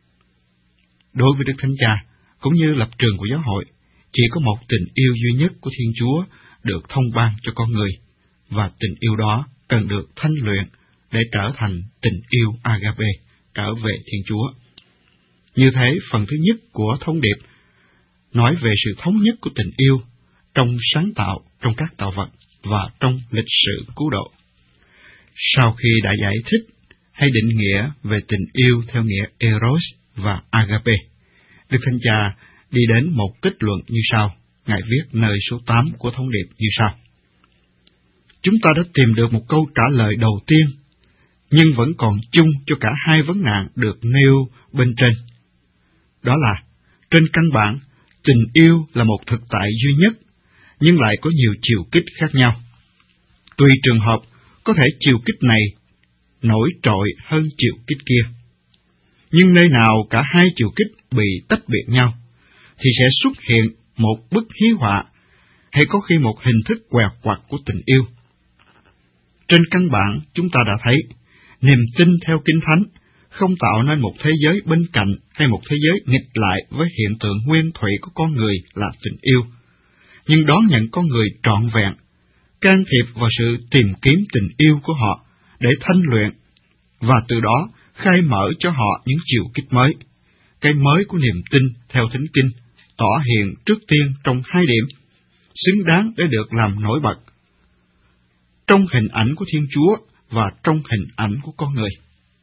Đối với Đức Thánh Cha, cũng như lập trường của giáo hội, chỉ có một tình yêu duy nhất của Thiên Chúa được thông ban cho con người, và tình yêu đó cần được thanh luyện để trở thành tình yêu Agape, trở về Thiên Chúa. Như thế, phần thứ nhất của thông điệp nói về sự thống nhất của tình yêu trong sáng tạo, trong các tạo vật và trong lịch sử cứu độ. Sau khi đã giải thích hay định nghĩa về tình yêu theo nghĩa Eros và Agape, Đức Thánh Cha đi đến một kết luận như sau. Ngài viết nơi số 8 của thông điệp như sau: Chúng ta đã tìm được một câu trả lời đầu tiên, nhưng vẫn còn chung cho cả hai vấn nạn được nêu bên trên. Đó là, trên căn bản, tình yêu là một thực tại duy nhất, nhưng lại có nhiều chiều kích khác nhau. Tùy trường hợp, có thể chiều kích này nổi trội hơn chiều kích kia. Nhưng nơi nào cả hai chiều kích bị tách biệt nhau, thì sẽ xuất hiện một bức hí họa, hay có khi một hình thức quẹt quặt của tình yêu. Trên căn bản, chúng ta đã thấy, niềm tin theo Kinh Thánh không tạo nên một thế giới bên cạnh hay một thế giới nghịch lại với hiện tượng nguyên thủy của con người là tình yêu, nhưng đón nhận con người trọn vẹn, can thiệp vào sự tìm kiếm tình yêu của họ để thanh luyện, và từ đó khai mở cho họ những chiều kích mới. Cái mới của niềm tin theo Thánh Kinh tỏ hiện trước tiên trong hai điểm, xứng đáng để được làm nổi bật, trong hình ảnh của Thiên Chúa và trong hình ảnh của con người.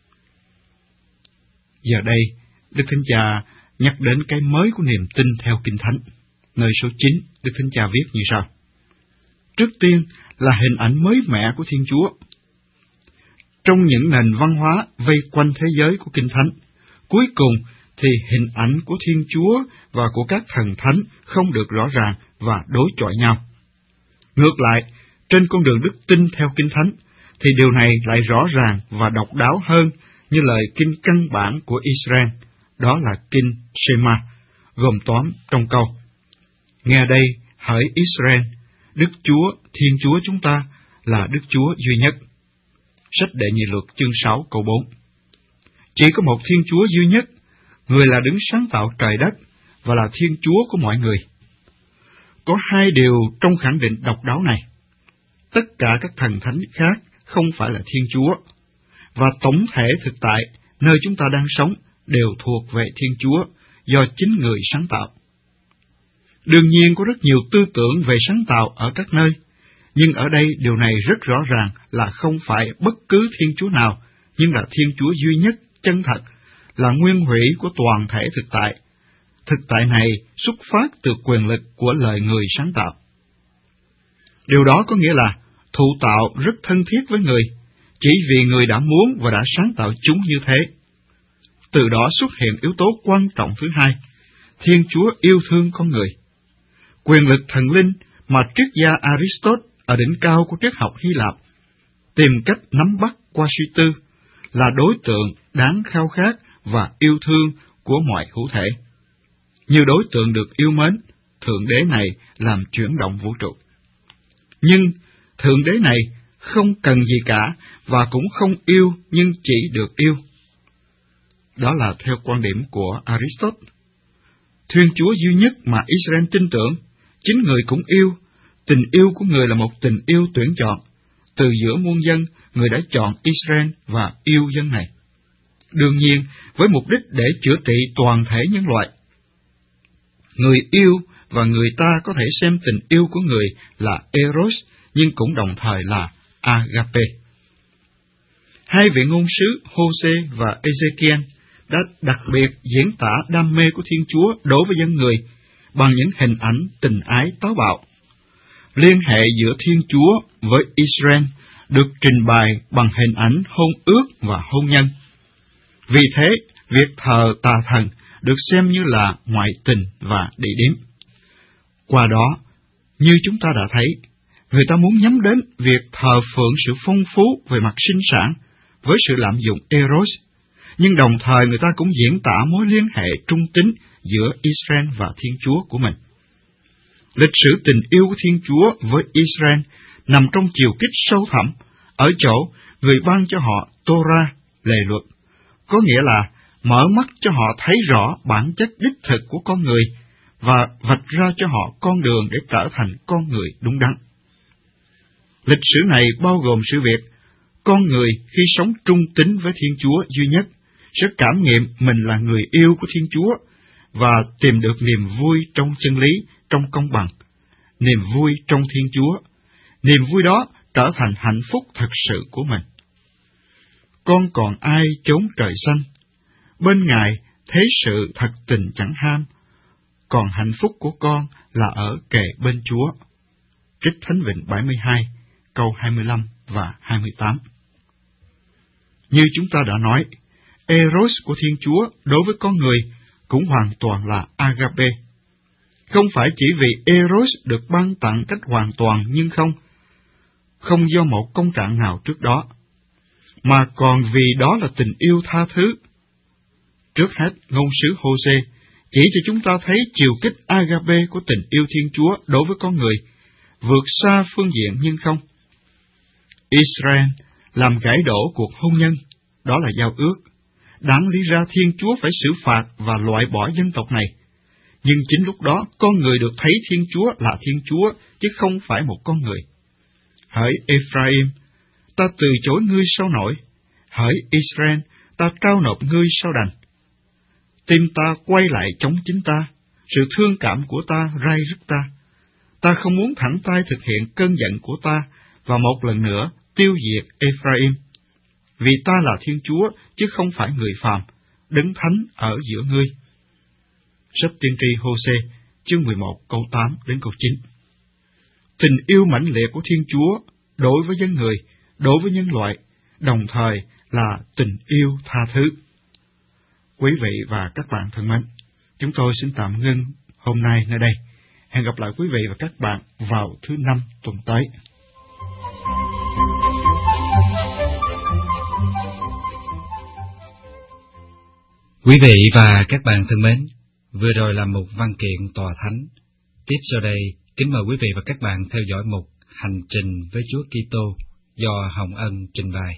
Giờ đây, Đức Thánh Cha nhắc đến cái mới của niềm tin theo Kinh Thánh. Nơi số 9, Đức Thánh Cha viết như sau: Trước tiên là hình ảnh mới mẻ của Thiên Chúa. Trong những nền văn hóa vây quanh thế giới của Kinh Thánh, cuối cùng thì hình ảnh của Thiên Chúa và của các thần thánh không được rõ ràng và đối chọi nhau. Ngược lại, trên con đường đức tin theo Kinh Thánh, thì điều này lại rõ ràng và độc đáo hơn như lời kinh căn bản của Israel, đó là kinh Shema, gồm tóm trong câu: Nghe đây, hỡi Israel, Đức Chúa, Thiên Chúa chúng ta là Đức Chúa duy nhất. Sách Đệ Nhị Luật chương 6 câu 4. Chỉ có một Thiên Chúa duy nhất, Người là đấng sáng tạo trời đất và là Thiên Chúa của mọi người. Có hai điều trong khẳng định độc đáo này. Tất cả các thần thánh khác không phải là Thiên Chúa, và tổng thể thực tại nơi chúng ta đang sống đều thuộc về Thiên Chúa do chính Người sáng tạo. Đương nhiên có rất nhiều tư tưởng về sáng tạo ở các nơi, nhưng ở đây điều này rất rõ ràng là không phải bất cứ Thiên Chúa nào, nhưng là Thiên Chúa duy nhất, chân thật, là nguyên hủy của toàn thể thực tại. Thực tại này xuất phát từ quyền lực của lời Người sáng tạo. Điều đó có nghĩa là thụ tạo rất thân thiết với Người, chỉ vì Người đã muốn và đã sáng tạo chúng như thế. Từ đó xuất hiện yếu tố quan trọng thứ hai: Thiên Chúa yêu thương con người. quyền lực thần linh mà triết gia Aristotle ở đỉnh cao của triết học Hy Lạp tìm cách nắm bắt qua suy tư, là đối tượng đáng khao khát và yêu thương của mọi hữu thể. Như đối tượng được yêu mến, Thượng Đế này làm chuyển động vũ trụ. Nhưng Thượng Đế này không cần gì cả và cũng không yêu nhưng chỉ được yêu. Đó là theo quan điểm của Aristotle. Thiên Chúa duy nhất mà Israel tin tưởng, chính người cũng yêu. Tình yêu của người là một tình yêu tuyển chọn. Từ giữa muôn dân, người đã chọn Israel và yêu dân này. Đương nhiên, với mục đích để chữa trị toàn thể nhân loại. Người yêu và người ta có thể xem tình yêu của người là Eros, nhưng cũng đồng thời là Agape. Hai vị ngôn sứ Hôse và Ezekiel đã đặc biệt diễn tả đam mê của Thiên Chúa đối với dân người bằng những hình ảnh tình ái táo bạo. Liên hệ giữa Thiên Chúa với Israel được trình bày bằng hình ảnh hôn ước và hôn nhân. Vì thế, việc thờ tà thần được xem như là ngoại tình và địa điểm. Qua đó, như chúng ta đã thấy, người ta muốn nhắm đến việc thờ phượng sự phong phú về mặt sinh sản với sự lạm dụng Eros, nhưng đồng thời người ta cũng diễn tả mối liên hệ trung tín giữa Israel và Thiên Chúa của mình. Lịch sử tình yêu của Thiên Chúa với Israel nằm trong chiều kích sâu thẳm, ở chỗ người ban cho họ Torah, lề luật, có nghĩa là mở mắt cho họ thấy rõ bản chất đích thực của con người và vạch ra cho họ con đường để trở thành con người đúng đắn. Lịch sử này bao gồm sự việc con người khi sống trung tín với Thiên Chúa duy nhất sẽ cảm nghiệm mình là người yêu của Thiên Chúa và tìm được niềm vui trong chân lý, trong công bằng, niềm vui trong Thiên Chúa. Niềm vui đó trở thành hạnh phúc thật sự của mình. Con còn ai chốn trời xanh, bên Ngài thế sự thật tình chẳng ham, còn hạnh phúc của con là ở kề bên Chúa. Trích Thánh Vịnh 72, câu 25 và 28. Như chúng ta đã nói, Eros của Thiên Chúa đối với con người cũng hoàn toàn là Agape. Không phải chỉ vì Eros được ban tặng cách hoàn toàn nhưng không do một công trạng nào trước đó, mà còn vì đó là tình yêu tha thứ. Trước hết, ngôn sứ Hôse chỉ cho chúng ta thấy chiều kích Agape của tình yêu Thiên Chúa đối với con người, vượt xa phương diện nhưng không. Israel làm gãy đổ cuộc hôn nhân, đó là giao ước. Đáng lý ra Thiên Chúa phải xử phạt và loại bỏ dân tộc này. Nhưng chính lúc đó, con người được thấy Thiên Chúa là Thiên Chúa, chứ không phải một con người. Hỡi Ephraim, ta từ chối ngươi sao nổi. Hỡi Israel, ta trao nộp ngươi sao đành. Tim ta quay lại chống chính ta, sự thương cảm của ta rai rứt ta. Ta không muốn thẳng tay thực hiện cơn giận của ta, và một lần nữa tiêu diệt Ephraim. Vì ta là Thiên Chúa, chứ không phải người phàm, đấng thánh ở giữa ngươi. Sách Tiên tri Hôse, chương 11, câu 8 đến câu 9. Tình yêu mãnh liệt của Thiên Chúa đối với dân người, đối với nhân loại, đồng thời là tình yêu tha thứ. Quý vị và các bạn thân mến, chúng tôi xin tạm ngưng hôm nay nơi đây. Hẹn gặp lại quý vị và các bạn vào thứ Năm tuần tới. Quý vị và các bạn thân mến, vừa rồi là một văn kiện tòa thánh. Tiếp sau đây, kính mời quý vị và các bạn theo dõi mục Hành trình với Chúa Kitô do Hồng Ân trình bày.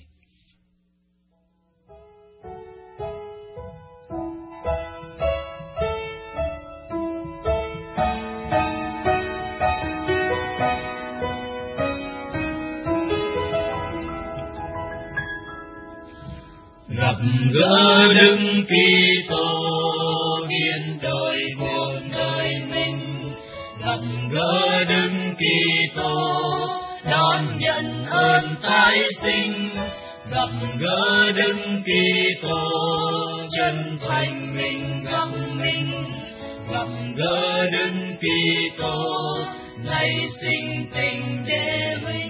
Gặp gỡ Đức Kitô hiến đời cuộc đời mình, gặp gỡ Đức Kitô đón nhận ơn tái sinh, gặp gỡ Đức Kitô chân thành mình gặp mình, gặp gỡ Đức Kitô nảy sinh tình để mình.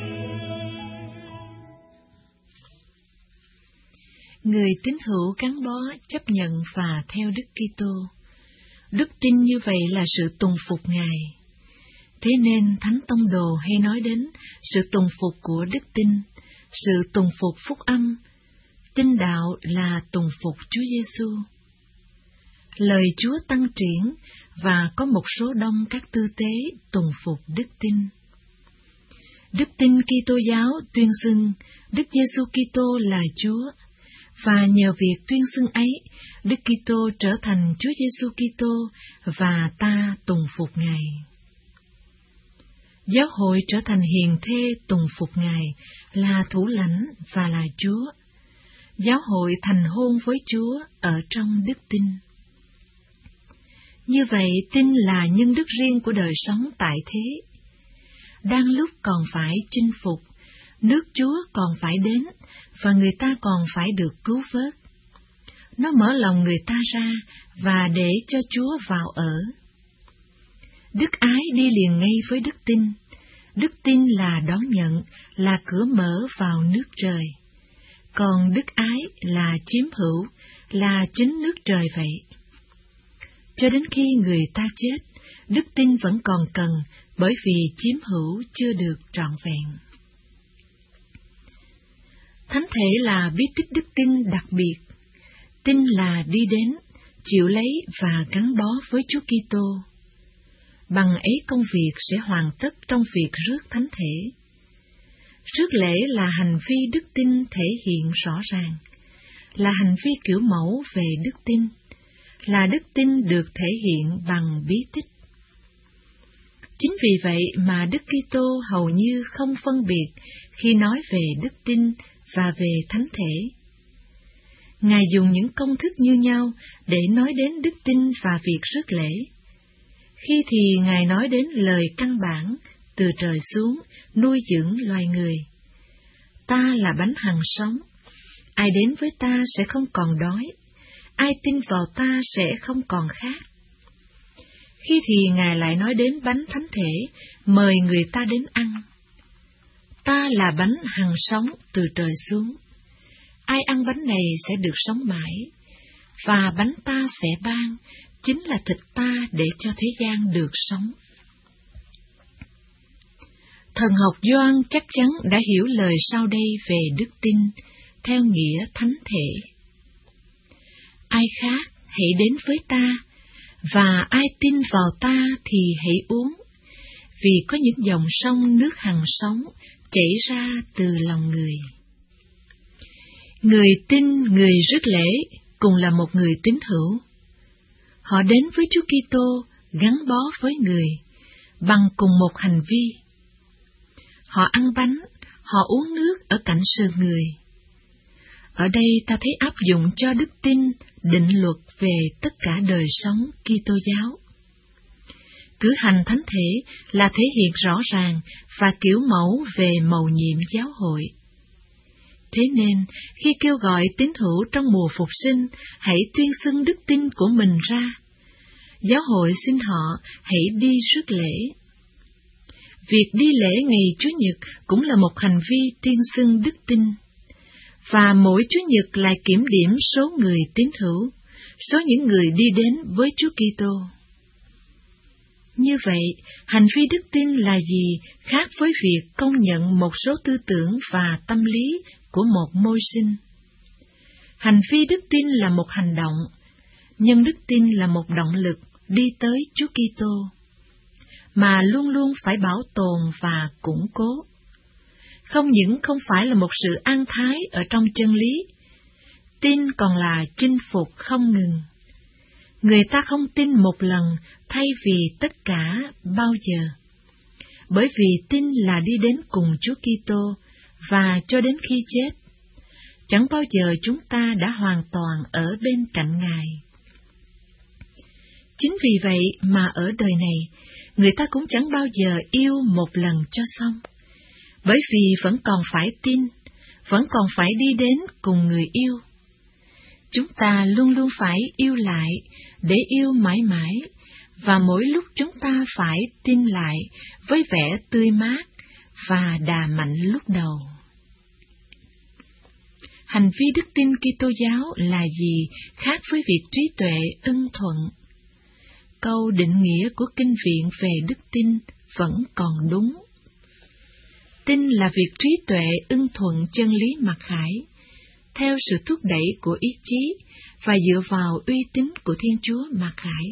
Người tín hữu gắn bó chấp nhận và theo Đức Kitô. Đức tin như vậy là sự tùng phục Ngài. Thế nên Thánh Tông Đồ hay nói đến sự tùng phục của đức tin, sự tùng phục phúc âm. Tin đạo là tùng phục Chúa Giêsu. Lời Chúa tăng triển và có một số đông các tư tế tùng phục đức tin. Đức tin Kitô giáo tuyên xưng Đức Giêsu Kitô là Chúa, và nhờ việc tuyên xưng ấy, Đức Kitô trở thành Chúa Giêsu Kitô và ta tùng phục Ngài. Giáo hội trở thành hiền thê tùng phục Ngài, là thủ lãnh và là Chúa. Giáo hội thành hôn với Chúa ở trong đức tin. Như vậy, tin là nhân đức riêng của đời sống tại thế. Đang lúc còn phải chinh phục, nước Chúa còn phải đến, và người ta còn phải được cứu vớt. Nó mở lòng người ta ra và để cho Chúa vào ở. Đức ái đi liền ngay với đức tin. Đức tin là đón nhận, là cửa mở vào nước trời. Còn đức ái là chiếm hữu, là chính nước trời vậy. Cho đến khi người ta chết, đức tin vẫn còn cần, bởi vì chiếm hữu chưa được trọn vẹn. Thánh thể là bí tích đức tin đặc biệt. Tin là đi đến, chịu lấy và gắn bó với Chúa Kitô. Bằng ấy công việc sẽ hoàn tất trong việc rước thánh thể. Rước lễ là hành vi đức tin thể hiện rõ ràng, là hành vi kiểu mẫu về đức tin, là đức tin được thể hiện bằng bí tích. Chính vì vậy mà Đức Kitô hầu như không phân biệt khi nói về đức tin và về thánh thể. Ngài dùng những công thức như nhau để nói đến đức tin và việc rước lễ. Khi thì Ngài nói đến lời căn bản từ trời xuống nuôi dưỡng loài người. Ta là bánh hằng sống, ai đến với ta sẽ không còn đói, ai tin vào ta sẽ không còn khát. Khi thì Ngài lại nói đến bánh thánh thể, mời người ta đến ăn. Ta là bánh hằng sống từ trời xuống, ai ăn bánh này sẽ được sống mãi, và bánh ta sẽ ban, chính là thịt ta để cho thế gian được sống. Thần học Gioan chắc chắn đã hiểu lời sau đây về đức tin, theo nghĩa thánh thể. Ai khác hãy đến với ta, và ai tin vào ta thì hãy uống, vì có những dòng sông nước hằng sống chảy ra từ lòng người. Người tin, người rước lễ cùng là một người tín hữu. Họ đến với Chúa Kitô gắn bó với người bằng cùng một hành vi. Họ ăn bánh, họ uống nước ở cạnh sườn người. Ở đây ta thấy áp dụng cho đức tin định luật về tất cả đời sống Kitô giáo. Cử hành thánh thể là thể hiện rõ ràng và kiểu mẫu về mầu nhiệm giáo hội. Thế nên, khi kêu gọi tín hữu trong mùa phục sinh, hãy tuyên xưng đức tin của mình ra. Giáo hội xin họ hãy đi rước lễ. Việc đi lễ ngày Chủ nhật cũng là một hành vi tuyên xưng đức tin. Và mỗi Chủ nhật lại kiểm điểm số người tín hữu, số những người đi đến với Chúa Kitô. Như vậy, hành vi đức tin là gì khác với việc công nhận một số tư tưởng và tâm lý của một môi sinh? Hành vi đức tin là một hành động, nhưng đức tin là một động lực đi tới Chúa Kitô, mà luôn luôn phải bảo tồn và củng cố. Không những không phải là một sự an thái ở trong chân lý, tin còn là chinh phục không ngừng. Người ta không tin một lần thay vì tất cả bao giờ, bởi vì tin là đi đến cùng Chúa Kitô và cho đến khi chết. Chẳng bao giờ chúng ta đã hoàn toàn ở bên cạnh Ngài. Chính vì vậy mà ở đời này, người ta cũng chẳng bao giờ yêu một lần cho xong, bởi vì vẫn còn phải tin, vẫn còn phải đi đến cùng người yêu. Chúng ta luôn luôn phải yêu lại, để yêu mãi mãi, và mỗi lúc chúng ta phải tin lại với vẻ tươi mát và đà mạnh lúc đầu. Hành vi đức tin Kitô giáo là gì khác với việc trí tuệ ưng thuận? Câu định nghĩa của kinh viện về đức tin vẫn còn đúng. Tin là việc trí tuệ ưng thuận chân lý mặc khải, theo sự thúc đẩy của ý chí và dựa vào uy tín của Thiên Chúa mặc khải.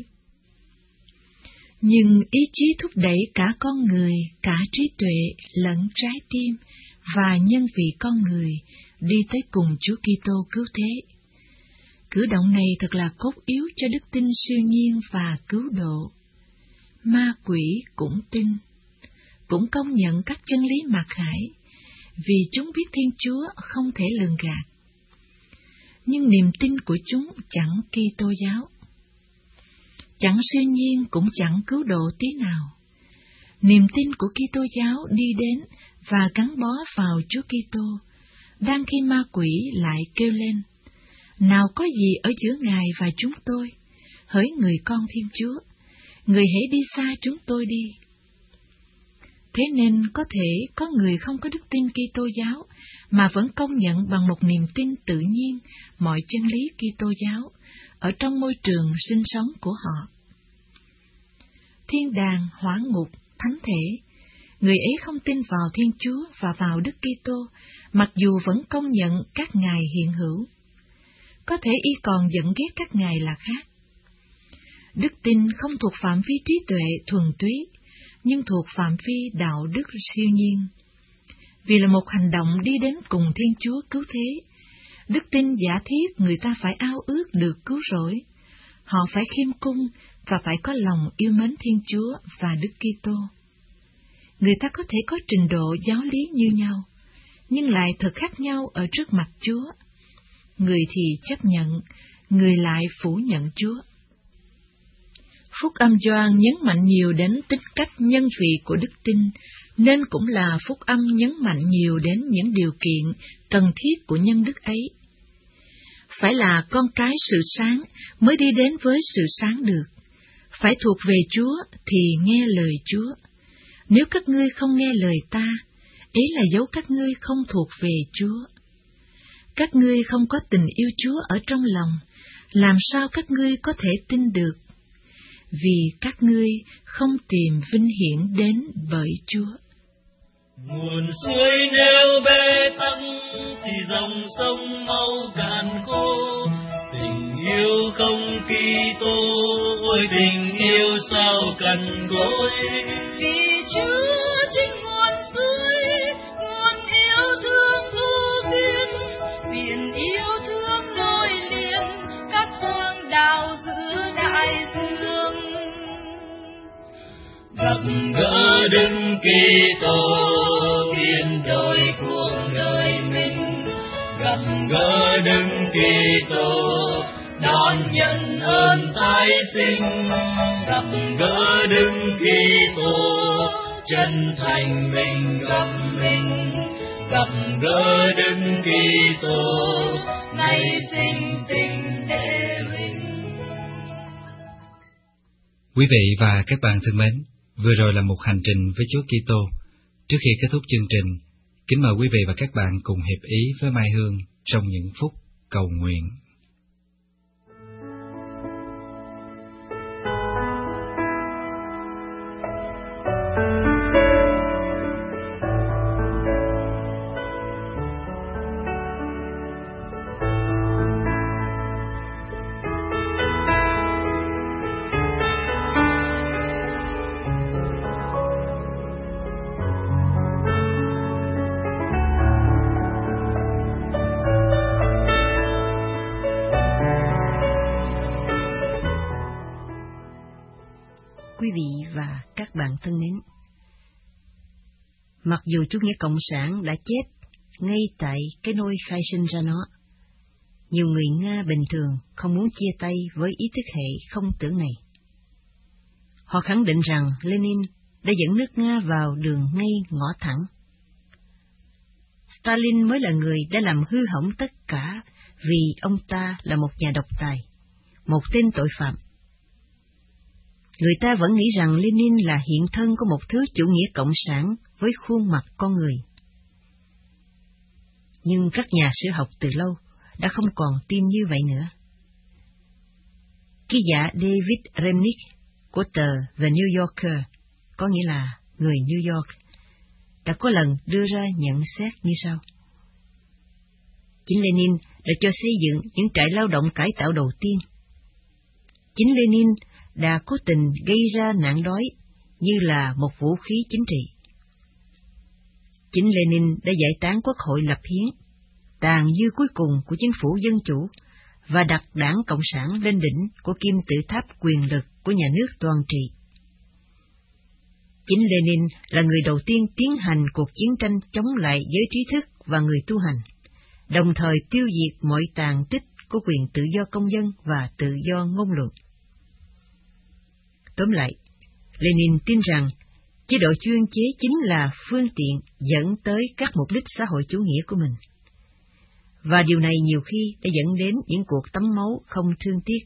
Nhưng ý chí thúc đẩy cả con người, cả trí tuệ lẫn trái tim và nhân vị con người đi tới cùng Chúa Kitô cứu thế. Cử động này thật là cốt yếu cho đức tin siêu nhiên và cứu độ. Ma quỷ cũng tin, cũng công nhận các chân lý mặc khải, vì chúng biết Thiên Chúa không thể lường gạt. Nhưng niềm tin của chúng chẳng Kitô giáo, chẳng siêu nhiên cũng chẳng cứu độ tí nào. Niềm tin của Kitô giáo đi đến và gắn bó vào Chúa Kitô, đang khi ma quỷ lại kêu lên: nào có gì ở giữa Ngài và chúng tôi, hỡi người con Thiên Chúa, người hãy đi xa chúng tôi đi. Thế nên có thể có người không có đức tin Kitô giáo mà vẫn công nhận bằng một niềm tin tự nhiên mọi chân lý Kitô giáo ở trong môi trường sinh sống của họ. Thiên đàng, hỏa ngục, thánh thể, người ấy không tin vào Thiên Chúa và vào Đức Kitô, mặc dù vẫn công nhận các ngài hiện hữu. Có thể y còn giận ghét các ngài là khác. Đức tin không thuộc phạm vi trí tuệ thuần túy, nhưng thuộc phạm vi đạo đức siêu nhiên. Vì là một hành động đi đến cùng Thiên Chúa cứu thế, đức tin giả thiết người ta phải ao ước được cứu rỗi. Họ phải khiêm cung và phải có lòng yêu mến Thiên Chúa và Đức Kitô. Người ta có thể có trình độ giáo lý như nhau, nhưng lại thật khác nhau ở trước mặt Chúa. Người thì chấp nhận, người lại phủ nhận Chúa. Phúc âm Gioan nhấn mạnh nhiều đến tính cách nhân vị của đức tin, nên cũng là phúc âm nhấn mạnh nhiều đến những điều kiện cần thiết của nhân đức ấy. Phải là con cái sự sáng mới đi đến với sự sáng được. Phải thuộc về Chúa thì nghe lời Chúa. Nếu các ngươi không nghe lời ta, ấy là dấu các ngươi không thuộc về Chúa. Các ngươi không có tình yêu Chúa ở trong lòng, làm sao các ngươi có thể tin được? Vì các ngươi không tìm vinh hiển đến bởi Chúa. Nguồn suối nếu bê tắc thì dòng sông mau cạn khô. Tình yêu không Kitô, ôi tình yêu sao cằn cỗi. Vì Chúa chính nguồn suối, nguồn yêu thương vô biên, biển yêu thương nối liền các hoang đảo giữa đại dương. Gặp gỡ Đức Kitô biến đổi cuộc đời mình, gặp gỡ Đức Kitô đón nhận ơn tái sinh, gặp gỡ Đức Kitô chân thành mình gặp mình, gặp gỡ Đức Kitô ngày sinh tình đệ mình. Quý vị và các bạn thân mến, vừa rồi là một hành trình với Chúa Kitô. Trước khi kết thúc chương trình, kính mời quý vị và các bạn cùng hiệp ý với Mai Hương trong những phút cầu nguyện. Quý vị và các bạn thân mến, mặc dù chủ nghĩa cộng sản đã chết ngay tại cái nôi khai sinh ra nó, nhiều người Nga bình thường không muốn chia tay với ý thức hệ không tưởng này. Họ khẳng định rằng Lenin đã dẫn nước Nga vào đường ngay ngõ thẳng. Stalin mới là người đã làm hư hỏng tất cả vì ông ta là một nhà độc tài, một tên tội phạm. Người ta vẫn nghĩ rằng Lenin là hiện thân của một thứ chủ nghĩa cộng sản với khuôn mặt con người. Nhưng các nhà sử học từ lâu đã không còn tin như vậy nữa. Ký giả David Remnick của tờ The New Yorker, có nghĩa là người New York, đã có lần đưa ra nhận xét như sau. Chính Lenin đã cho xây dựng những trại lao động cải tạo đầu tiên. Chính Lenin đã cố tình gây ra nạn đói như là một vũ khí chính trị. Chính Lenin đã giải tán quốc hội lập hiến, tàn dư cuối cùng của chính phủ dân chủ, và đặt đảng Cộng sản lên đỉnh của kim tự tháp quyền lực của nhà nước toàn trị. Chính Lenin là người đầu tiên tiến hành cuộc chiến tranh chống lại giới trí thức và người tu hành, đồng thời tiêu diệt mọi tàn tích của quyền tự do công dân và tự do ngôn luận. Tóm lại, Lenin tin rằng chế độ chuyên chế chính là phương tiện dẫn tới các mục đích xã hội chủ nghĩa của mình, và điều này nhiều khi đã dẫn đến những cuộc tắm máu không thương tiếc.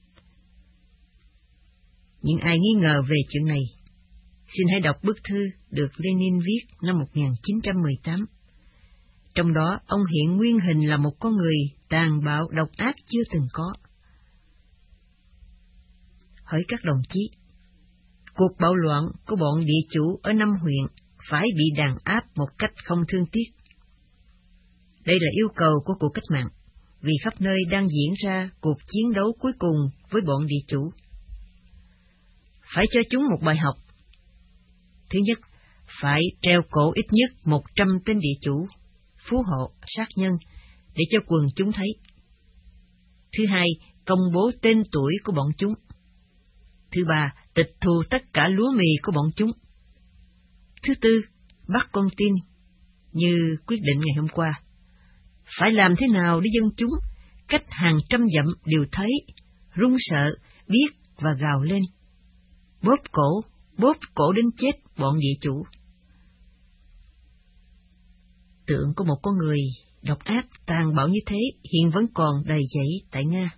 Những ai nghi ngờ về chuyện này, xin hãy đọc bức thư được Lenin viết năm 1918. Trong đó, ông hiện nguyên hình là một con người tàn bạo độc ác chưa từng có. Hỏi các đồng chí, cuộc bạo loạn của bọn địa chủ ở 5 huyện phải bị đàn áp một cách không thương tiếc. Đây là yêu cầu của cuộc cách mạng, vì khắp nơi đang diễn ra cuộc chiến đấu cuối cùng với bọn địa chủ. Phải cho chúng một bài học. Thứ nhất, phải treo cổ ít nhất 100 tên địa chủ, phú hộ, sát nhân, để cho quần chúng thấy. Thứ hai, công bố tên tuổi của bọn chúng. Thứ ba, tịch thu tất cả lúa mì của bọn chúng. Thứ tư, bắt con tin, như quyết định ngày hôm qua. Phải làm thế nào để dân chúng, cách hàng trăm dặm đều thấy, run sợ, biết và gào lên. Bóp cổ đến chết bọn địa chủ. Tượng của một con người độc ác, tàn bạo như thế hiện vẫn còn đầy dẫy tại Nga.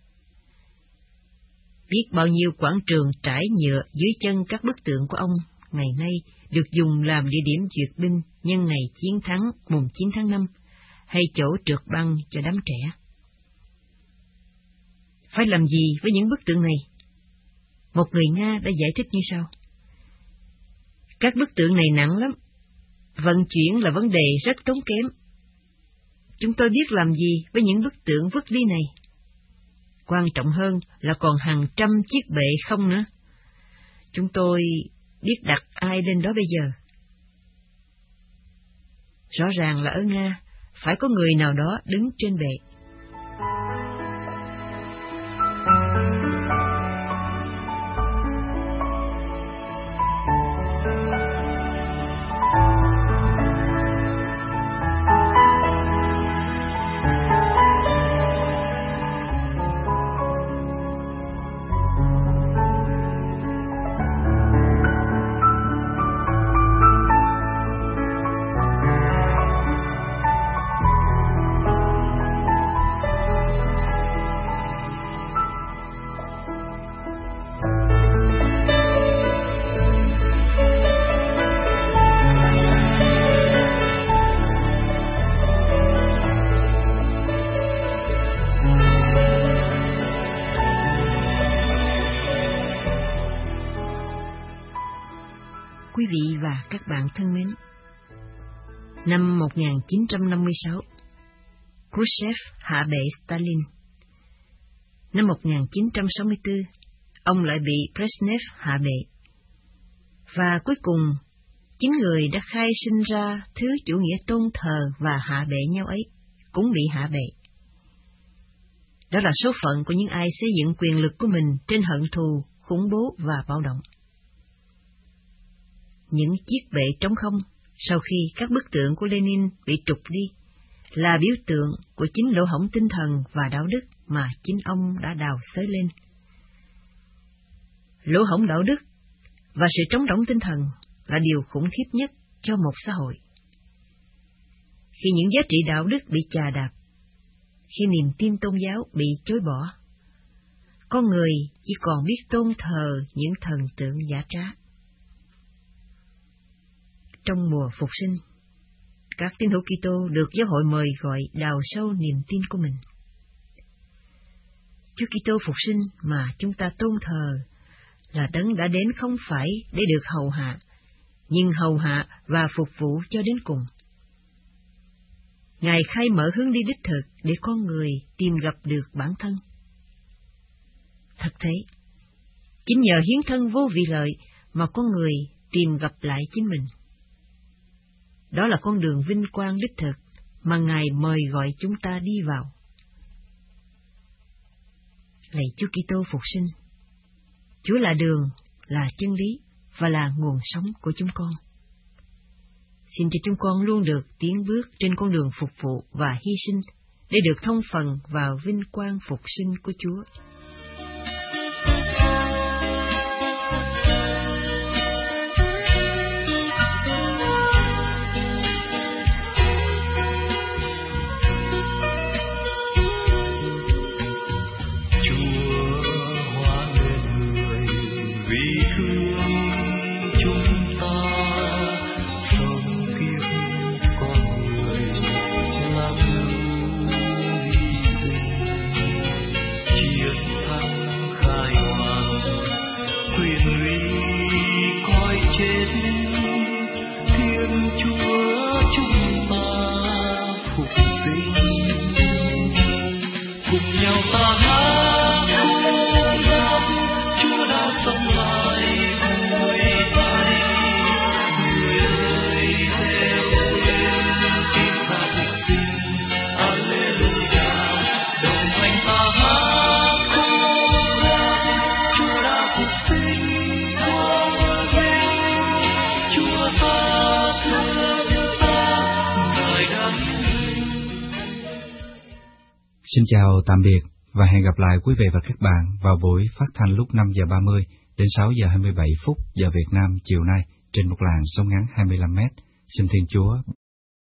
Biết bao nhiêu quảng trường trải nhựa dưới chân các bức tượng của ông ngày nay được dùng làm địa điểm duyệt binh nhân ngày chiến thắng mùng 9 tháng 5, hay chỗ trượt băng cho đám trẻ. Phải làm gì với những bức tượng này? Một người Nga đã giải thích như sau. Các bức tượng này nặng lắm, vận chuyển là vấn đề rất tốn kém. Chúng tôi biết làm gì với những bức tượng vứt đi này. Quan trọng hơn là còn hàng trăm chiếc bệ không nữa. Chúng tôi biết đặt ai lên đó bây giờ. Rõ ràng là ở Nga, phải có người nào đó đứng trên bệ. Quý vị và các bạn thân mến, năm 1956, Khrushchev hạ bệ Stalin. Năm 1964, ông lại bị Brezhnev hạ bệ. Và cuối cùng, chính người đã khai sinh ra thứ chủ nghĩa tôn thờ và hạ bệ nhau ấy, cũng bị hạ bệ. Đó là số phận của những ai xây dựng quyền lực của mình trên hận thù, khủng bố và bạo động. Những chiếc bệ trống không, sau khi các bức tượng của Lenin bị trục đi, là biểu tượng của chính lỗ hổng tinh thần và đạo đức mà chính ông đã đào xới lên. Lỗ hổng đạo đức và sự trống rỗng tinh thần là điều khủng khiếp nhất cho một xã hội. Khi những giá trị đạo đức bị chà đạp, khi niềm tin tôn giáo bị chối bỏ, con người chỉ còn biết tôn thờ những thần tượng giả trá. Trong mùa phục sinh, các tín hữu Kitô được giáo hội mời gọi đào sâu niềm tin của mình. Chúa Kitô phục sinh mà chúng ta tôn thờ là đấng đã đến không phải để được hầu hạ, nhưng hầu hạ và phục vụ cho đến cùng. Ngài khai mở hướng đi đích thực để con người tìm gặp được bản thân. Thật thế, chính nhờ hiến thân vô vị lợi mà con người tìm gặp lại chính mình. Đó là con đường vinh quang đích thực mà Ngài mời gọi chúng ta đi vào. Lạy Chúa Kitô phục sinh, Chúa là đường, là chân lý và là nguồn sống của chúng con. Xin cho chúng con luôn được tiến bước trên con đường phục vụ và hy sinh để được thông phần vào vinh quang phục sinh của Chúa. Xin chào tạm biệt và hẹn gặp lại quý vị và các bạn vào buổi phát thanh lúc 5 giờ 30 đến 6 giờ 27 phút giờ Việt Nam chiều nay trên một làn sóng ngắn 25 m. Xin Thiên Chúa